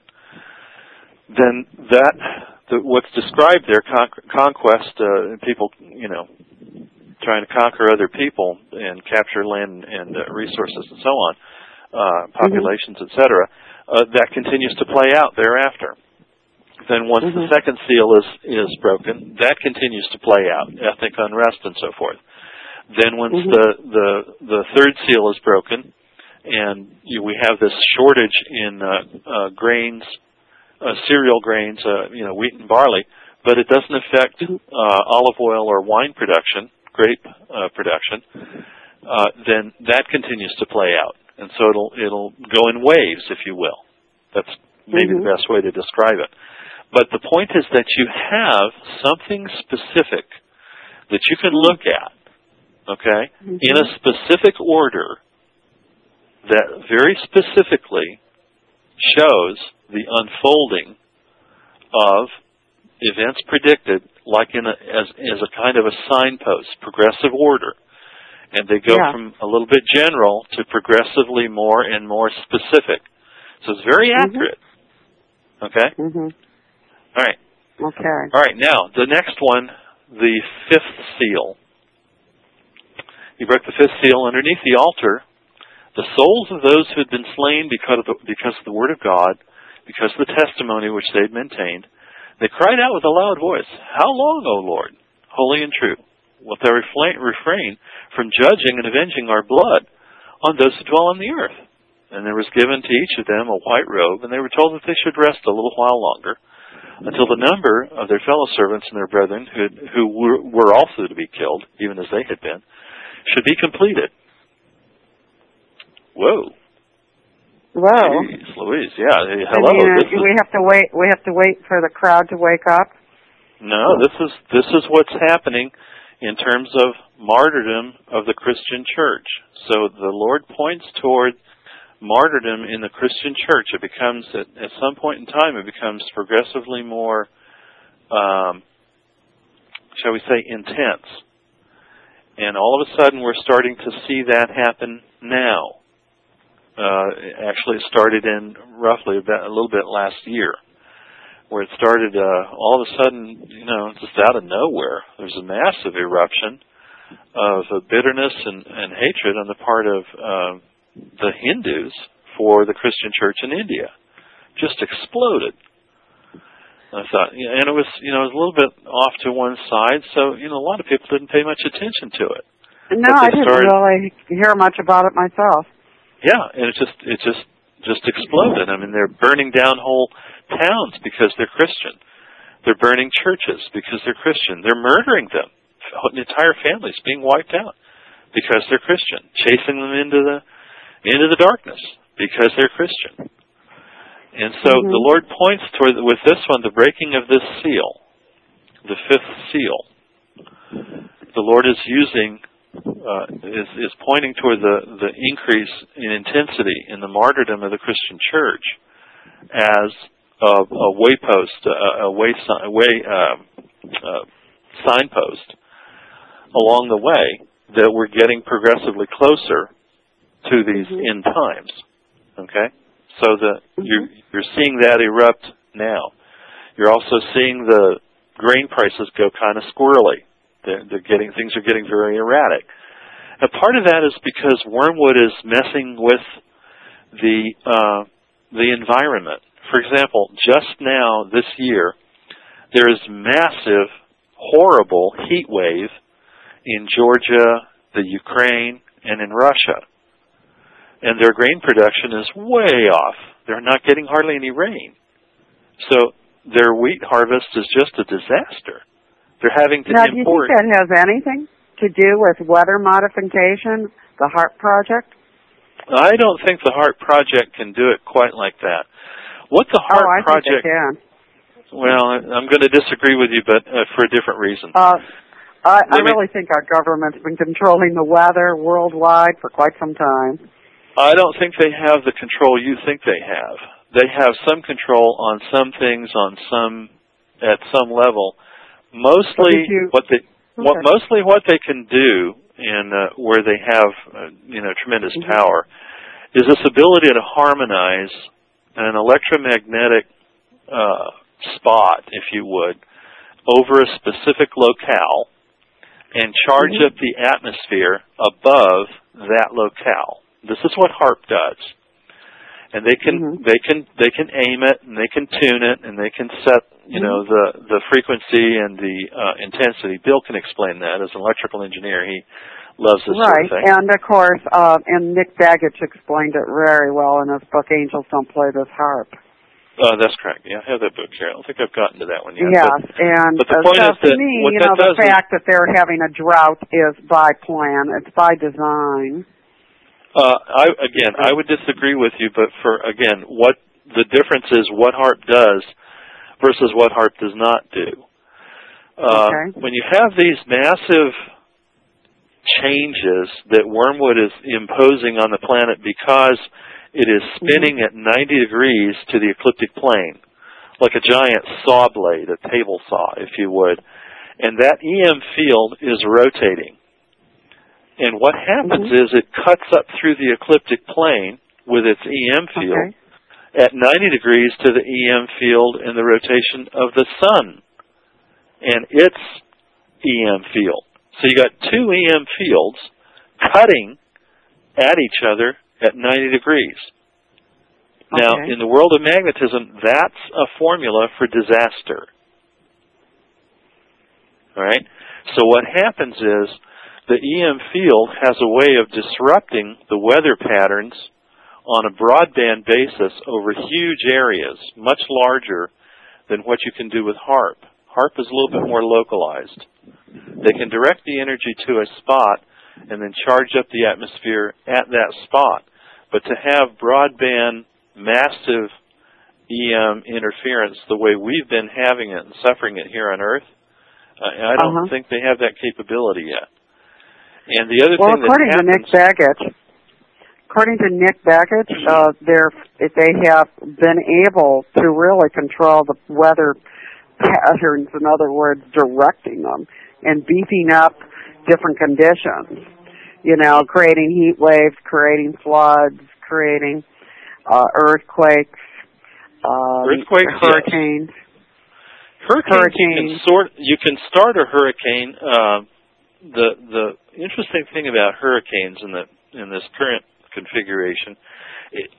[SPEAKER 2] then that, the, what's described there, con- conquest, uh, people, you know, trying to conquer other people and capture land and uh, resources and so on, uh, populations, mm-hmm. et cetera, Uh, that continues to play out thereafter. Then once mm-hmm. the second seal is, is broken, that continues to play out, ethnic unrest and so forth. Then once mm-hmm. the, the, the third seal is broken, and you, we have this shortage in uh, uh, grains, uh, cereal grains, uh, you know, wheat and barley, but it doesn't affect uh, olive oil or wine production, grape uh, production, uh, then that continues to play out. And so it'll it'll go in waves, if you will. That's maybe mm-hmm. the best way to describe it. But the point is that you have something specific that you can look at, okay, mm-hmm. in a specific order that very specifically shows the unfolding of events predicted, like in a, as as a kind of a signpost, progressive order. And they go yeah. from a little bit general to progressively more and more specific. So it's very accurate. Mm-hmm. Okay?
[SPEAKER 1] Mm-hmm.
[SPEAKER 2] All right.
[SPEAKER 1] Okay.
[SPEAKER 2] All right, now, the next one, the fifth seal. He broke the fifth seal underneath the altar. The souls of those who had been slain because of the, because of the word of God, because of the testimony which they had maintained, they cried out with a loud voice, "How long, O Lord, holy and true, wilt thou refrain from judging and avenging our blood on those who dwell on the earth?" And there was given to each of them a white robe, and they were told that they should rest a little while longer, until the number of their fellow servants and their brethren, who, who were, were also to be killed, even as they had been, should be completed. Whoa.
[SPEAKER 1] Whoa.
[SPEAKER 2] Jeez Louise, yeah. Hey, hello.
[SPEAKER 1] I mean, uh,
[SPEAKER 2] this is,
[SPEAKER 1] we have to wait. We have to wait for the crowd to wake up.
[SPEAKER 2] No, this is this is what's happening in terms of martyrdom of the Christian church. So the Lord points toward martyrdom in the Christian church, it becomes, at, at some point in time, it becomes progressively more, um, shall we say, intense. And all of a sudden, we're starting to see that happen now. Uh, actually, it started in roughly about a little bit last year, where it started uh, all of a sudden, you know, just out of nowhere. There's a massive eruption of uh, bitterness and, and hatred on the part of uh, the Hindus for the Christian church in India. Just exploded. I thought, and it was, you know, it was a little bit off to one side, so, you know, a lot of people didn't pay much attention to it.
[SPEAKER 1] No, I didn't started, really hear much about it myself.
[SPEAKER 2] Yeah, and it just, it just, just exploded. I mean, they're burning down whole towns because they're Christian. They're burning churches because they're Christian. They're murdering them. Entire families being wiped out because they're Christian, chasing them into the into the darkness because they're Christian. And so mm-hmm. the Lord points toward, with this one, the breaking of this seal, the fifth seal. The Lord is using, uh, is is pointing toward the the increase in intensity in the martyrdom of the Christian church as a, a waypost, a, a way, a way uh, uh, signpost along the way that we're getting progressively closer to these mm-hmm. end times. Okay, so the mm-hmm. you're you're seeing that erupt now. You're also seeing the grain prices go kind of squirrely. They're, they're getting things are getting very erratic. And part of that is because wormwood is messing with the uh, the environment. For example, just now this year, there is massive, horrible heat wave in Georgia, the Ukraine, and in Russia. And their grain production is way off. They're not getting hardly any rain. So their wheat harvest is just a disaster. They're having to
[SPEAKER 1] now,
[SPEAKER 2] import...
[SPEAKER 1] Now, do you think that has anything to do with weather modification, the HARP project?
[SPEAKER 2] I don't think the HARP project can do it quite like that. What the HARP
[SPEAKER 1] oh, I
[SPEAKER 2] project...
[SPEAKER 1] think it can.
[SPEAKER 2] Well, I'm going to disagree with you, but uh, for a different reason.
[SPEAKER 1] Uh, I, I
[SPEAKER 2] me,
[SPEAKER 1] really think our government's been controlling the weather worldwide for quite some time.
[SPEAKER 2] I don't think they have the control you think they have. They have some control on some things, on some at some level. Mostly,
[SPEAKER 1] you,
[SPEAKER 2] what they
[SPEAKER 1] okay.
[SPEAKER 2] what mostly what they can do, in uh, where they have uh, you know tremendous mm-hmm. power, is this ability to harmonize an electromagnetic uh, spot, if you would, over a specific locale, and charge mm-hmm. up the atmosphere above that locale. This is what HARP does, and they can mm-hmm. they can they can aim it and they can tune it and they can set you mm-hmm. know the the frequency and the uh, intensity. Bill can explain that as an electrical engineer. He loves this
[SPEAKER 1] right.
[SPEAKER 2] sort of thing.
[SPEAKER 1] And of course, uh, and Nick Baggett explained it very well in his book "Angels Don't Play This HARP."
[SPEAKER 2] Uh, that's correct. Yeah, I have that book here. I don't think I've gotten to that one yet.
[SPEAKER 1] Yes,
[SPEAKER 2] but,
[SPEAKER 1] and
[SPEAKER 2] but the
[SPEAKER 1] uh,
[SPEAKER 2] point
[SPEAKER 1] so
[SPEAKER 2] is that
[SPEAKER 1] to me,
[SPEAKER 2] what
[SPEAKER 1] you
[SPEAKER 2] that
[SPEAKER 1] know, the
[SPEAKER 2] does
[SPEAKER 1] fact
[SPEAKER 2] is,
[SPEAKER 1] that they're having a drought is by plan. It's by design.
[SPEAKER 2] Uh, I, again, I would disagree with you, but for, again, what the difference is what HARP does versus what HARP does not do. Uh,
[SPEAKER 1] okay.
[SPEAKER 2] When you have these massive changes that wormwood is imposing on the planet because it is spinning mm-hmm. at ninety degrees to the ecliptic plane, like a giant saw blade, a table saw, if you would, and that E M field is rotating. And what happens mm-hmm. is it cuts up through the ecliptic plane with its E M field okay. at ninety degrees to the E M field and the rotation of the sun and its E M field. So you got two E M fields cutting at each other at ninety degrees. Okay. Now, in the world of magnetism, that's a formula for disaster. All right? So what happens is the E M field has a way of disrupting the weather patterns on a broadband basis over huge areas, much larger than what you can do with HARP. HARP is a little bit more localized. They can direct the energy to a spot and then charge up the atmosphere at that spot. But to have broadband, massive E M interference the way we've been having it and suffering it here on Earth, uh, I don't uh-huh. think they have that capability yet. And the other
[SPEAKER 1] well,
[SPEAKER 2] thing that
[SPEAKER 1] according
[SPEAKER 2] happens,
[SPEAKER 1] to Nick Baggett, according to Nick Beckett, uh, they're, they have been able to really control the weather patterns, in other words, directing them and beefing up different conditions, you know, creating heat waves, creating floods, creating uh, earthquakes, um,
[SPEAKER 2] earthquakes,
[SPEAKER 1] hurricanes.
[SPEAKER 2] Yes. Hurricanes, hurricanes. You can sort. You can start a hurricane. Uh, the the interesting thing about hurricanes in the in this current configuration, it,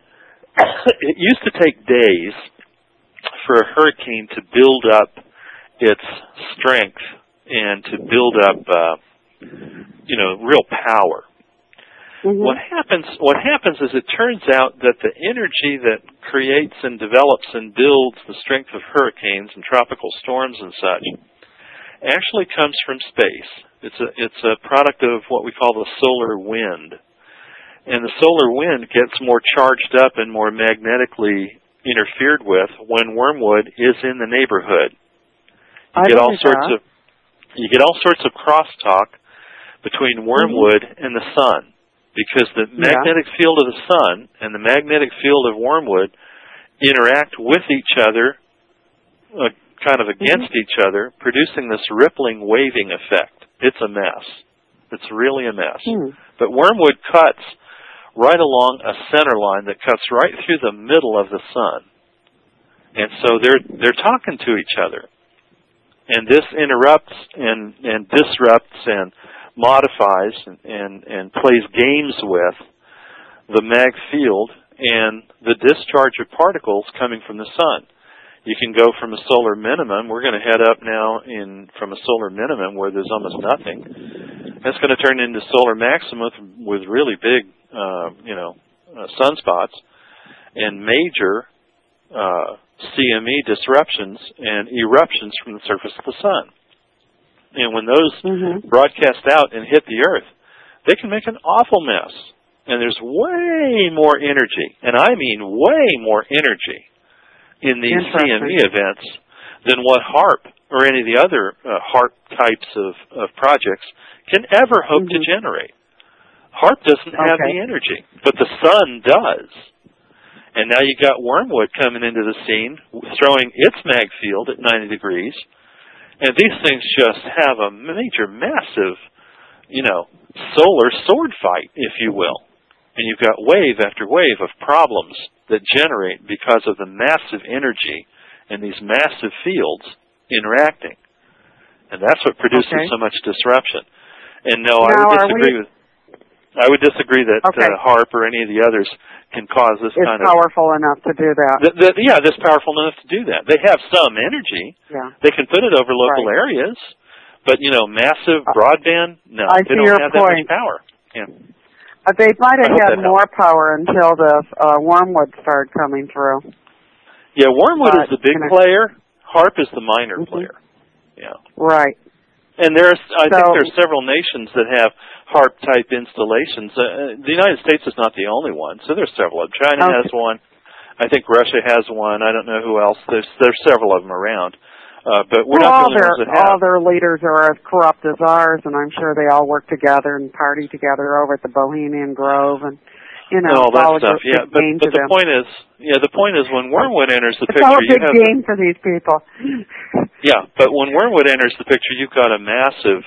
[SPEAKER 2] it used to take days for a hurricane to build up its strength and to build up, uh, you know, real power. Mm-hmm. What happens? What happens is it turns out that the energy that creates and develops and builds the strength of hurricanes and tropical storms and such actually comes from space. It's a it's a product of what we call the solar wind, and the solar wind gets more charged up and more magnetically interfered with when wormwood is in the neighborhood. You
[SPEAKER 1] I
[SPEAKER 2] get all sorts
[SPEAKER 1] that.
[SPEAKER 2] of you get all sorts of crosstalk between wormwood mm-hmm. and the sun, because the magnetic yeah. field of the sun and the magnetic field of wormwood interact with each other, uh, kind of against mm-hmm. each other, producing this rippling, waving effect. It's a mess. It's really a mess. Mm. But wormwood cuts right along a center line that cuts right through the middle of the sun. And so they're they're talking to each other. And this interrupts and, and disrupts and modifies and, and, and plays games with the mag field and the discharge of particles coming from the sun. You can go from a solar minimum. We're going to head up now in from a solar minimum where there's almost nothing. That's going to turn into solar maximum with, with really big, uh, you know, uh, sunspots and major uh, C M E disruptions and eruptions from the surface of the sun. And when those mm-hmm. broadcast out and hit the Earth, they can make an awful mess. And there's way more energy, and I mean way more energy, in these C M E events than what HAARP or any of the other uh, HAARP types of, of projects can ever hope mm-hmm. to generate. HAARP doesn't okay. have the energy, but the sun does. And now you got wormwood coming into the scene, throwing its mag field at ninety degrees, and these things just have a major, massive, you know, solar sword fight, if you will. And you've got wave after wave of problems that generate because of the massive energy and these massive fields interacting. And that's what produces okay. so much disruption. And no, now, I would disagree we... with I would disagree that okay. uh, HAARP or any of the others can cause this
[SPEAKER 1] it's
[SPEAKER 2] kind of...
[SPEAKER 1] It's powerful enough to do that.
[SPEAKER 2] The, the, yeah, this powerful enough to do that. They have some energy.
[SPEAKER 1] Yeah.
[SPEAKER 2] They can put it over local
[SPEAKER 1] right.
[SPEAKER 2] areas. But, you know, massive broadband, no,
[SPEAKER 1] I
[SPEAKER 2] they
[SPEAKER 1] see
[SPEAKER 2] don't
[SPEAKER 1] your
[SPEAKER 2] have
[SPEAKER 1] point.
[SPEAKER 2] that much power. Yeah.
[SPEAKER 1] Uh, they might have had more helps. power until the uh, wormwood started coming through.
[SPEAKER 2] Yeah, wormwood
[SPEAKER 1] but,
[SPEAKER 2] is the big
[SPEAKER 1] you know,
[SPEAKER 2] player. HAARP is the minor
[SPEAKER 1] mm-hmm.
[SPEAKER 2] player. Yeah.
[SPEAKER 1] Right.
[SPEAKER 2] And there's, I
[SPEAKER 1] so,
[SPEAKER 2] think there's several nations that have HAARP-type installations. Uh, the United States is not the only one, so there's several of them. China
[SPEAKER 1] okay.
[SPEAKER 2] has one. I think Russia has one. I don't know who else. There's there's several of them around. Uh, but we're
[SPEAKER 1] well,
[SPEAKER 2] not the
[SPEAKER 1] all
[SPEAKER 2] only
[SPEAKER 1] their,
[SPEAKER 2] ones that have.
[SPEAKER 1] All their leaders are as corrupt as ours, and I'm sure they all work together and party together over at the Bohemian Grove and, you know,
[SPEAKER 2] all that
[SPEAKER 1] all
[SPEAKER 2] stuff. Yeah, but, but the
[SPEAKER 1] them.
[SPEAKER 2] point is, yeah, the point is when wormwood enters the
[SPEAKER 1] it's
[SPEAKER 2] picture,
[SPEAKER 1] all a big
[SPEAKER 2] you have
[SPEAKER 1] game for these people.
[SPEAKER 2] Yeah, but when wormwood enters the picture, you've got a massive,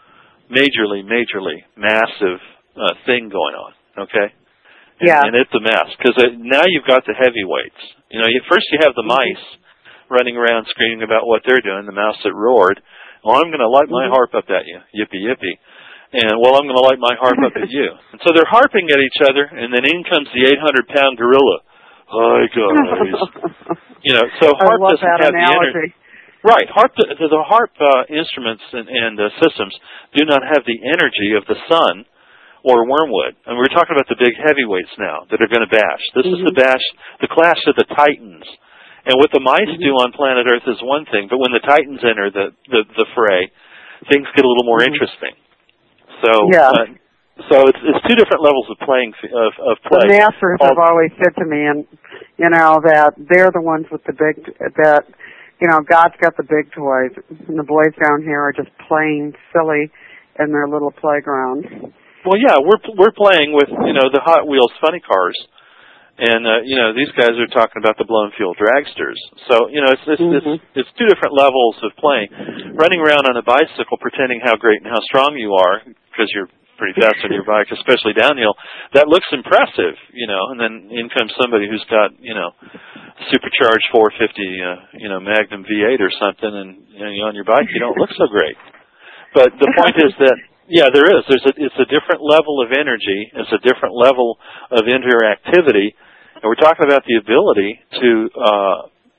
[SPEAKER 2] majorly, majorly massive uh, thing going on. Okay. And,
[SPEAKER 1] yeah.
[SPEAKER 2] and it's a mess because now you've got the heavyweights. You know, you, first you have the mice running around screaming about what they're doing, the mouse that roared. Well, I'm going to light my mm-hmm. harp up at you. Yippee, yippee. And, well, I'm going to light my harp up at you. And so they're harping at each other, and then in comes the eight hundred pound gorilla. Hi, guys. You know, so harp doesn't have
[SPEAKER 1] analogy.
[SPEAKER 2] the energy. Right. Harp, the, the harp uh, instruments and, and uh, systems do not have the energy of the sun or wormwood. And we're talking about the big heavyweights now that are going to bash. This mm-hmm. is the bash, the clash of the titans. And what the mice mm-hmm. do on planet Earth is one thing, but when the titans enter the, the, the fray, things get a little more mm-hmm. interesting. So,
[SPEAKER 1] yeah.
[SPEAKER 2] uh, so it's, it's two different levels of playing of, of play.
[SPEAKER 1] The masters have always said to me, and you know, that they're the ones with the big that, you know, God's got the big toys, and the boys down here are just playing silly in their little playgrounds.
[SPEAKER 2] Well, yeah, we're we're playing with, you know, the Hot Wheels funny cars, and uh, you know, these guys are talking about the blown fuel dragsters. So, you know, it's it's,
[SPEAKER 1] mm-hmm.
[SPEAKER 2] it's it's two different levels of playing. Running around on a bicycle, pretending how great and how strong you are because you're pretty fast on your bike, especially downhill. That looks impressive, you know. And then in comes somebody who's got, you know, supercharged four fifty, uh, you know, Magnum V eight or something, and you know, on your bike you don't look so great. But the point is that. Yeah, there is. There's a, it's a different level of energy. It's a different level of interactivity. And we're talking about the ability to uh,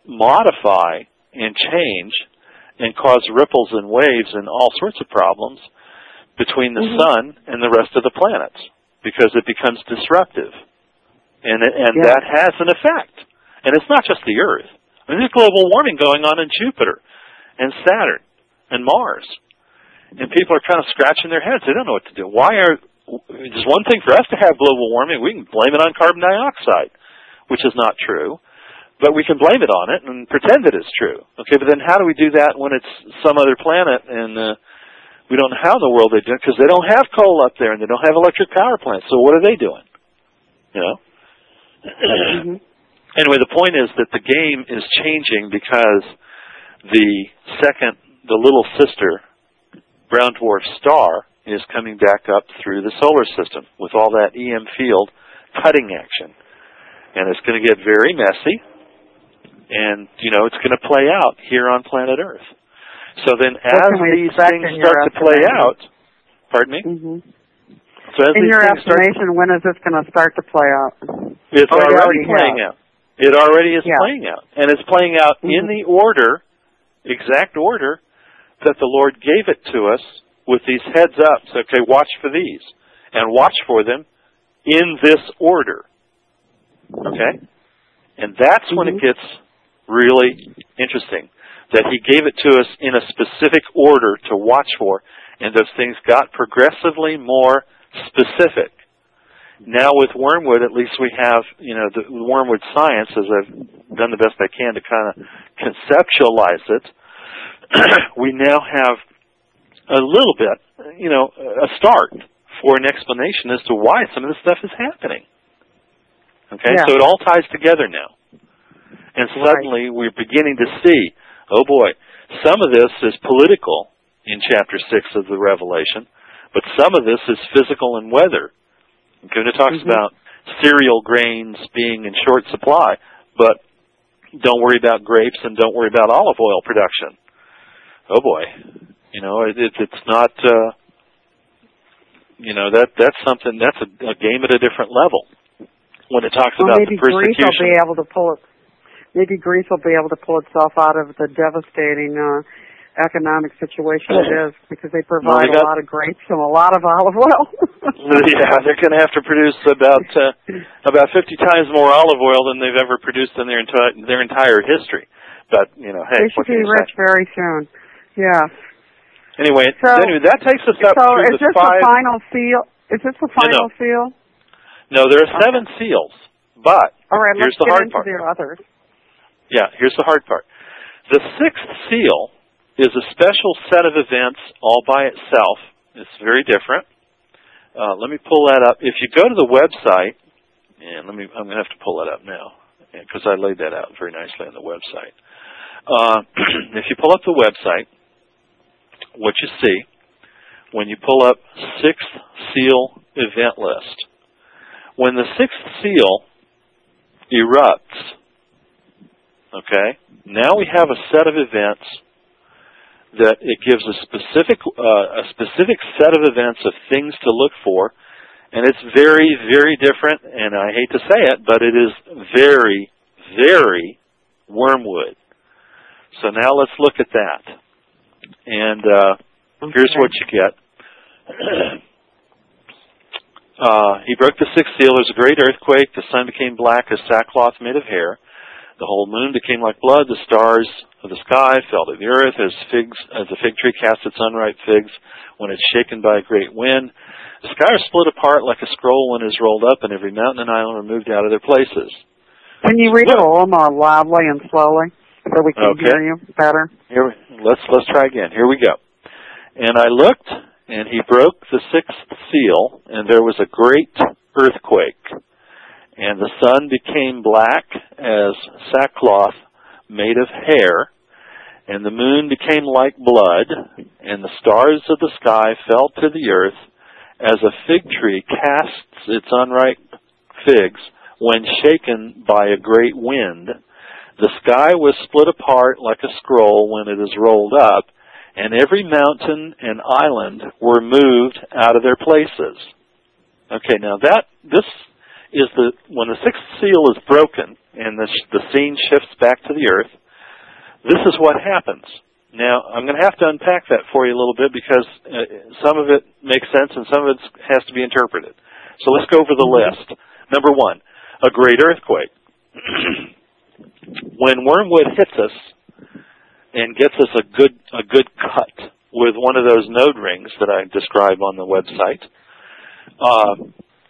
[SPEAKER 2] modify and change and cause ripples and waves and all sorts of problems between the mm-hmm. sun and the rest of the planets because it becomes disruptive. And, it, and yeah. that has an effect. And it's not just the Earth. I mean, there's global warming going on in Jupiter and Saturn and Mars. And people are kind of scratching their heads. They don't know what to do. Why are, there's one thing for us to have global warming. We can blame it on carbon dioxide, which is not true. But we can blame it on it and pretend that it's true. Okay, but then how do we do that when it's some other planet and uh, we don't know how in the world they do it because they don't have coal up there and they don't have electric power plants. So what are they doing? You know? Mm-hmm. Anyway, the point is that the game is changing because the second, the little sister, brown dwarf star is coming back up through the solar system with all that E M field cutting action. And it's going to get very messy, and, you know, it's going to play out here on planet Earth. So then as these things start to play out, pardon me?
[SPEAKER 1] Mm-hmm.
[SPEAKER 2] So as
[SPEAKER 1] in
[SPEAKER 2] these
[SPEAKER 1] your
[SPEAKER 2] things
[SPEAKER 1] estimation, start, when is this going to start to play out?
[SPEAKER 2] It's
[SPEAKER 1] oh,
[SPEAKER 2] already,
[SPEAKER 1] already
[SPEAKER 2] playing
[SPEAKER 1] has.
[SPEAKER 2] out. It already is
[SPEAKER 1] yeah.
[SPEAKER 2] playing out. And it's playing out mm-hmm. in the order, exact order, that the Lord gave it to us with these heads up. So, okay, watch for these. And watch for them in this order. Okay? And that's mm-hmm. when it gets really interesting. That He gave it to us in a specific order to watch for. And those things got progressively more specific. Now with Wormwood, at least we have, you know, the Wormwood science, as I've done the best I can to kind of conceptualize it. We now have a little bit, you know, a start for an explanation as to why some of this stuff is happening. Okay, yeah. So it all ties together now. And suddenly right. we're beginning to see, oh boy, some of this is political in chapter six of the Revelation, but some of this is physical and weather. Okay, it talks mm-hmm. about cereal grains being in short supply, but don't worry about grapes and don't worry about olive oil production. Oh boy, you know, it, it, it's not, uh, you know, that that's something, that's a, a game at a different level. When it talks
[SPEAKER 1] well,
[SPEAKER 2] about the persecution.
[SPEAKER 1] Greece will be able to pull it, maybe Greece will be able to pull itself out of the devastating uh, economic situation it is because they provide well, they got, a lot of grapes and a lot of olive oil.
[SPEAKER 2] Yeah, they're going to have to produce about uh, about fifty times more olive oil than they've ever produced in their entire their entire history. But you know, hey,
[SPEAKER 1] they should be rich say? very soon. Yeah.
[SPEAKER 2] Anyway,
[SPEAKER 1] so,
[SPEAKER 2] anyway, that takes us up
[SPEAKER 1] so
[SPEAKER 2] through
[SPEAKER 1] is
[SPEAKER 2] the
[SPEAKER 1] this
[SPEAKER 2] five.
[SPEAKER 1] the final seal? Is this the final
[SPEAKER 2] no, no.
[SPEAKER 1] seal?
[SPEAKER 2] No, there are seven
[SPEAKER 1] okay.
[SPEAKER 2] seals, but
[SPEAKER 1] all right,
[SPEAKER 2] here's
[SPEAKER 1] let's
[SPEAKER 2] the
[SPEAKER 1] get
[SPEAKER 2] hard
[SPEAKER 1] into
[SPEAKER 2] part.
[SPEAKER 1] the others.
[SPEAKER 2] Yeah, here's the hard part. The sixth seal is a special set of events all by itself. It's very different. Uh, let me pull that up. If you go to the website, and let me, I'm going to have to pull that up now because I laid that out very nicely on the website. Uh, if you pull up the website, what you see when you pull up sixth seal event list, when the sixth seal erupts, okay, now we have a set of events that it gives a specific uh, a specific set of events of things to look for, and it's very, very different, and I hate to say it, but it is very, very Wormwood. So now let's look at that. And uh, okay. here's what you get. uh, he broke the sixth seal. There's a great earthquake. The sun became black as sackcloth made of hair. The whole moon became like blood. The stars of the sky fell to the earth as figs, as a fig tree casts its unripe figs when it's shaken by a great wind. The sky is split apart like a scroll when it is rolled up, and every mountain and island are moved out of their places.
[SPEAKER 1] Can you read it a little more loudly and slowly so we can
[SPEAKER 2] okay.
[SPEAKER 1] hear you better?
[SPEAKER 2] Here, let's let's try again. Here we go. And I looked, and he broke the sixth seal, and there was a great earthquake. And the sun became black as sackcloth made of hair, and the moon became like blood, and the stars of the sky fell to the earth as a fig tree casts its unripe figs when shaken by a great wind. The sky was split apart like a scroll when it is rolled up, and every mountain and island were moved out of their places. Okay, now that, this is the, when the sixth seal is broken and the, the scene shifts back to the earth, this is what happens. Now, I'm going to have to unpack that for you a little bit because uh, some of it makes sense and some of it has to be interpreted. So let's go over the list. Number one, a great earthquake. When wormwood hits us and gets us a good a good cut with one of those node rings that I describe on the website, uh,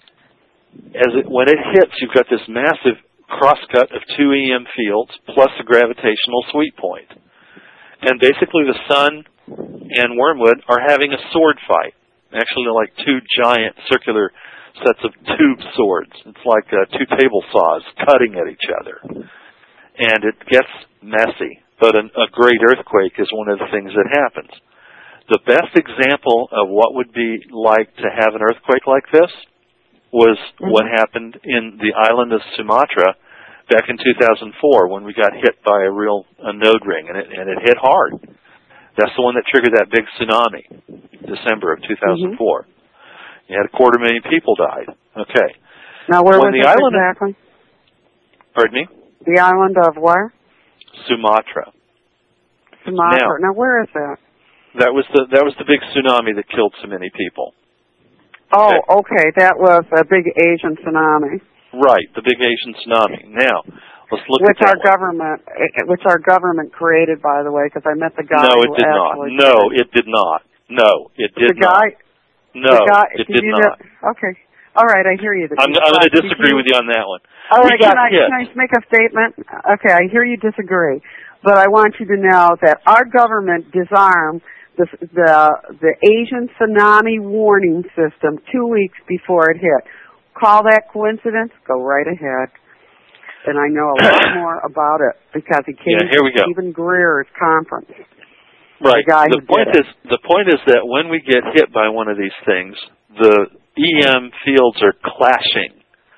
[SPEAKER 2] as it, when it hits, you've got this massive crosscut of two E M fields plus a gravitational sweep point. And basically the sun and wormwood are having a sword fight. Actually, they're like two giant circular sets of tube swords. It's like uh, two table saws cutting at each other. And it gets messy. But an, a great earthquake is one of the things that happens. The best example of what would be like to have an earthquake like this was mm-hmm. what happened in the island of Sumatra back in two thousand four when we got hit by a real a node ring, and it, and it hit hard. That's the one that triggered that big tsunami, December of two thousand four. Mm-hmm. You had a quarter million people died. Okay.
[SPEAKER 1] Now, where
[SPEAKER 2] when
[SPEAKER 1] was
[SPEAKER 2] the
[SPEAKER 1] it
[SPEAKER 2] island
[SPEAKER 1] exactly?
[SPEAKER 2] Pardon me?
[SPEAKER 1] The island of where?
[SPEAKER 2] Sumatra.
[SPEAKER 1] Sumatra. Now, now where is that?
[SPEAKER 2] That was the that was the big tsunami that killed so many people.
[SPEAKER 1] Oh, okay. okay. That was a big Asian tsunami.
[SPEAKER 2] Right, the big Asian tsunami. Now, let's look
[SPEAKER 1] which
[SPEAKER 2] at that
[SPEAKER 1] our one. government, which our government created, by the way, because I met the guy.
[SPEAKER 2] No,
[SPEAKER 1] it
[SPEAKER 2] who did not. No, it did not. No, it did
[SPEAKER 1] the guy,
[SPEAKER 2] not. No,
[SPEAKER 1] guy,
[SPEAKER 2] it did not.
[SPEAKER 1] Know? Okay. All right, I hear you.
[SPEAKER 2] I'm, I'm going to disagree you, with you on that one.
[SPEAKER 1] All right, can I, can I make a statement? Okay, I hear you disagree, but I want you to know that our government disarmed the the, the Asian tsunami warning system two weeks before it hit. Call that coincidence? Go right ahead. And I know a lot more about it because he came
[SPEAKER 2] yeah, here we
[SPEAKER 1] to
[SPEAKER 2] go.
[SPEAKER 1] Stephen Greer's conference.
[SPEAKER 2] Right.
[SPEAKER 1] The, guy
[SPEAKER 2] the
[SPEAKER 1] who
[SPEAKER 2] point
[SPEAKER 1] did
[SPEAKER 2] is
[SPEAKER 1] it.
[SPEAKER 2] the point is that when we get hit by one of these things, the E M fields are clashing,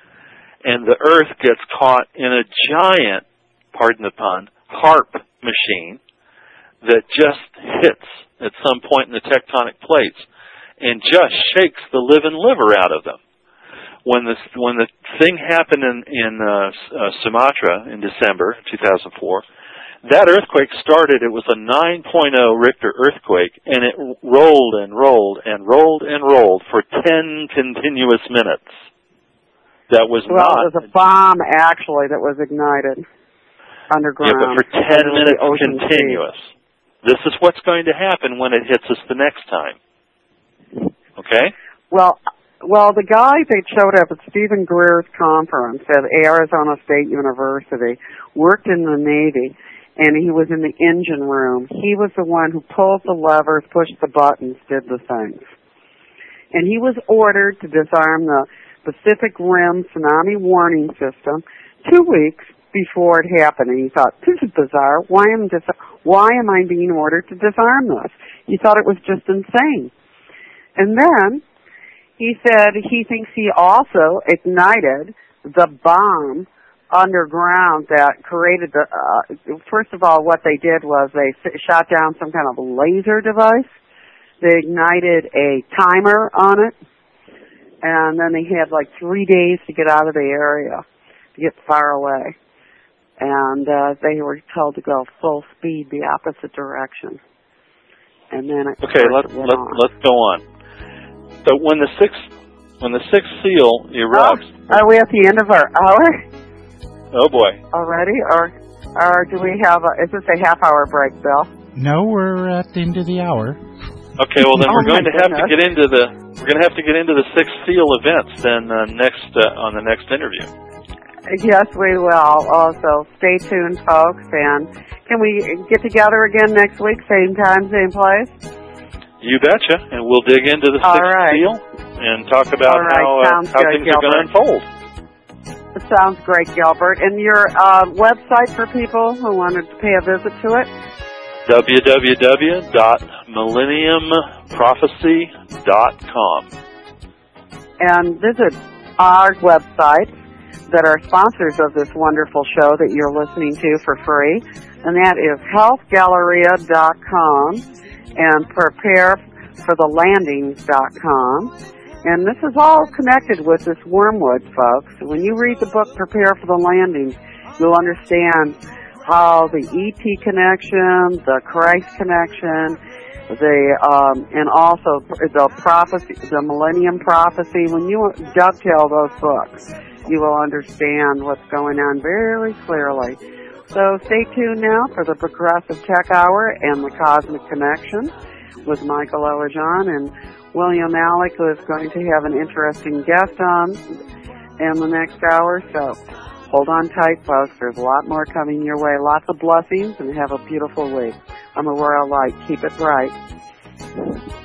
[SPEAKER 2] and the Earth gets caught in a giant, pardon the pun, harp machine that just hits at some point in the tectonic plates and just shakes the living liver out of them. When the when the thing happened in in uh, uh, Sumatra in December two thousand four, that earthquake started. It was a nine point oh Richter earthquake, and it rolled and rolled and rolled and rolled for ten continuous minutes. That was
[SPEAKER 1] well,
[SPEAKER 2] not.
[SPEAKER 1] Well, it was a bomb actually that was ignited underground.
[SPEAKER 2] Yeah, but for ten minutes continuous. Sea. This is what's going to happen when it hits us the next time. Okay?
[SPEAKER 1] Well. Well, the guy that showed up at Stephen Greer's conference at Arizona State University worked in the Navy, and he was in the engine room. He was the one who pulled the levers, pushed the buttons, did the things. And he was ordered to disarm the Pacific Rim tsunami warning system two weeks before it happened. And he thought, this is bizarre. Why am, dis- why am I being ordered to disarm this? He thought it was just insane. And then he said he thinks he also ignited the bomb underground that created the, uh, first of all, what they did was they shot down some kind of laser device. They ignited a timer on it, and then they had like three days to get out of the area, to get far away. And uh, they were told to go full speed the opposite direction. And then it
[SPEAKER 2] okay, let's let, let's go on. So when the sixth when the sixth seal erupts,
[SPEAKER 1] oh, are we at the end of our hour?
[SPEAKER 2] Oh boy!
[SPEAKER 1] Already, or or do we have? A, is this a half hour break, Bill?
[SPEAKER 3] No, we're at the end of the hour.
[SPEAKER 2] Okay, well then
[SPEAKER 1] oh
[SPEAKER 2] we're going to
[SPEAKER 1] goodness.
[SPEAKER 2] have to get into the we're going to have to get into the sixth seal events then uh, next uh, on the next interview.
[SPEAKER 1] Yes, we will. Also, stay tuned, folks. And can we get together again next week, same time, same place?
[SPEAKER 2] You betcha, and we'll dig into the
[SPEAKER 1] All
[SPEAKER 2] sixth
[SPEAKER 1] right.
[SPEAKER 2] seal and talk about
[SPEAKER 1] All right.
[SPEAKER 2] how, uh,
[SPEAKER 1] Sounds
[SPEAKER 2] how
[SPEAKER 1] good,
[SPEAKER 2] things are going to unfold.
[SPEAKER 1] It sounds great, Gilbert. And your uh, website for people who wanted to pay a visit to it?
[SPEAKER 2] w w w dot millennium prophecy dot com.
[SPEAKER 1] And visit our websites that are sponsors of this wonderful show that you're listening to for free, and that is health galleria dot com and prepare for the landings dot com. And this is all connected with this wormwood, folks. When you read the book Prepare for the Landings, you'll understand how the E T connection, the Christ connection, the um, and also the prophecy, the Millennium Prophecy. When you dovetail those books, you will understand what's going on very clearly. So stay tuned now for the Progressive Tech Hour and the Cosmic Connection with Michael Owajon and William Alec, who is going to have an interesting guest on in the next hour. So hold on tight, folks. There's a lot more coming your way. Lots of blessings, and have a beautiful week. I'm Aurora Light. Keep it bright.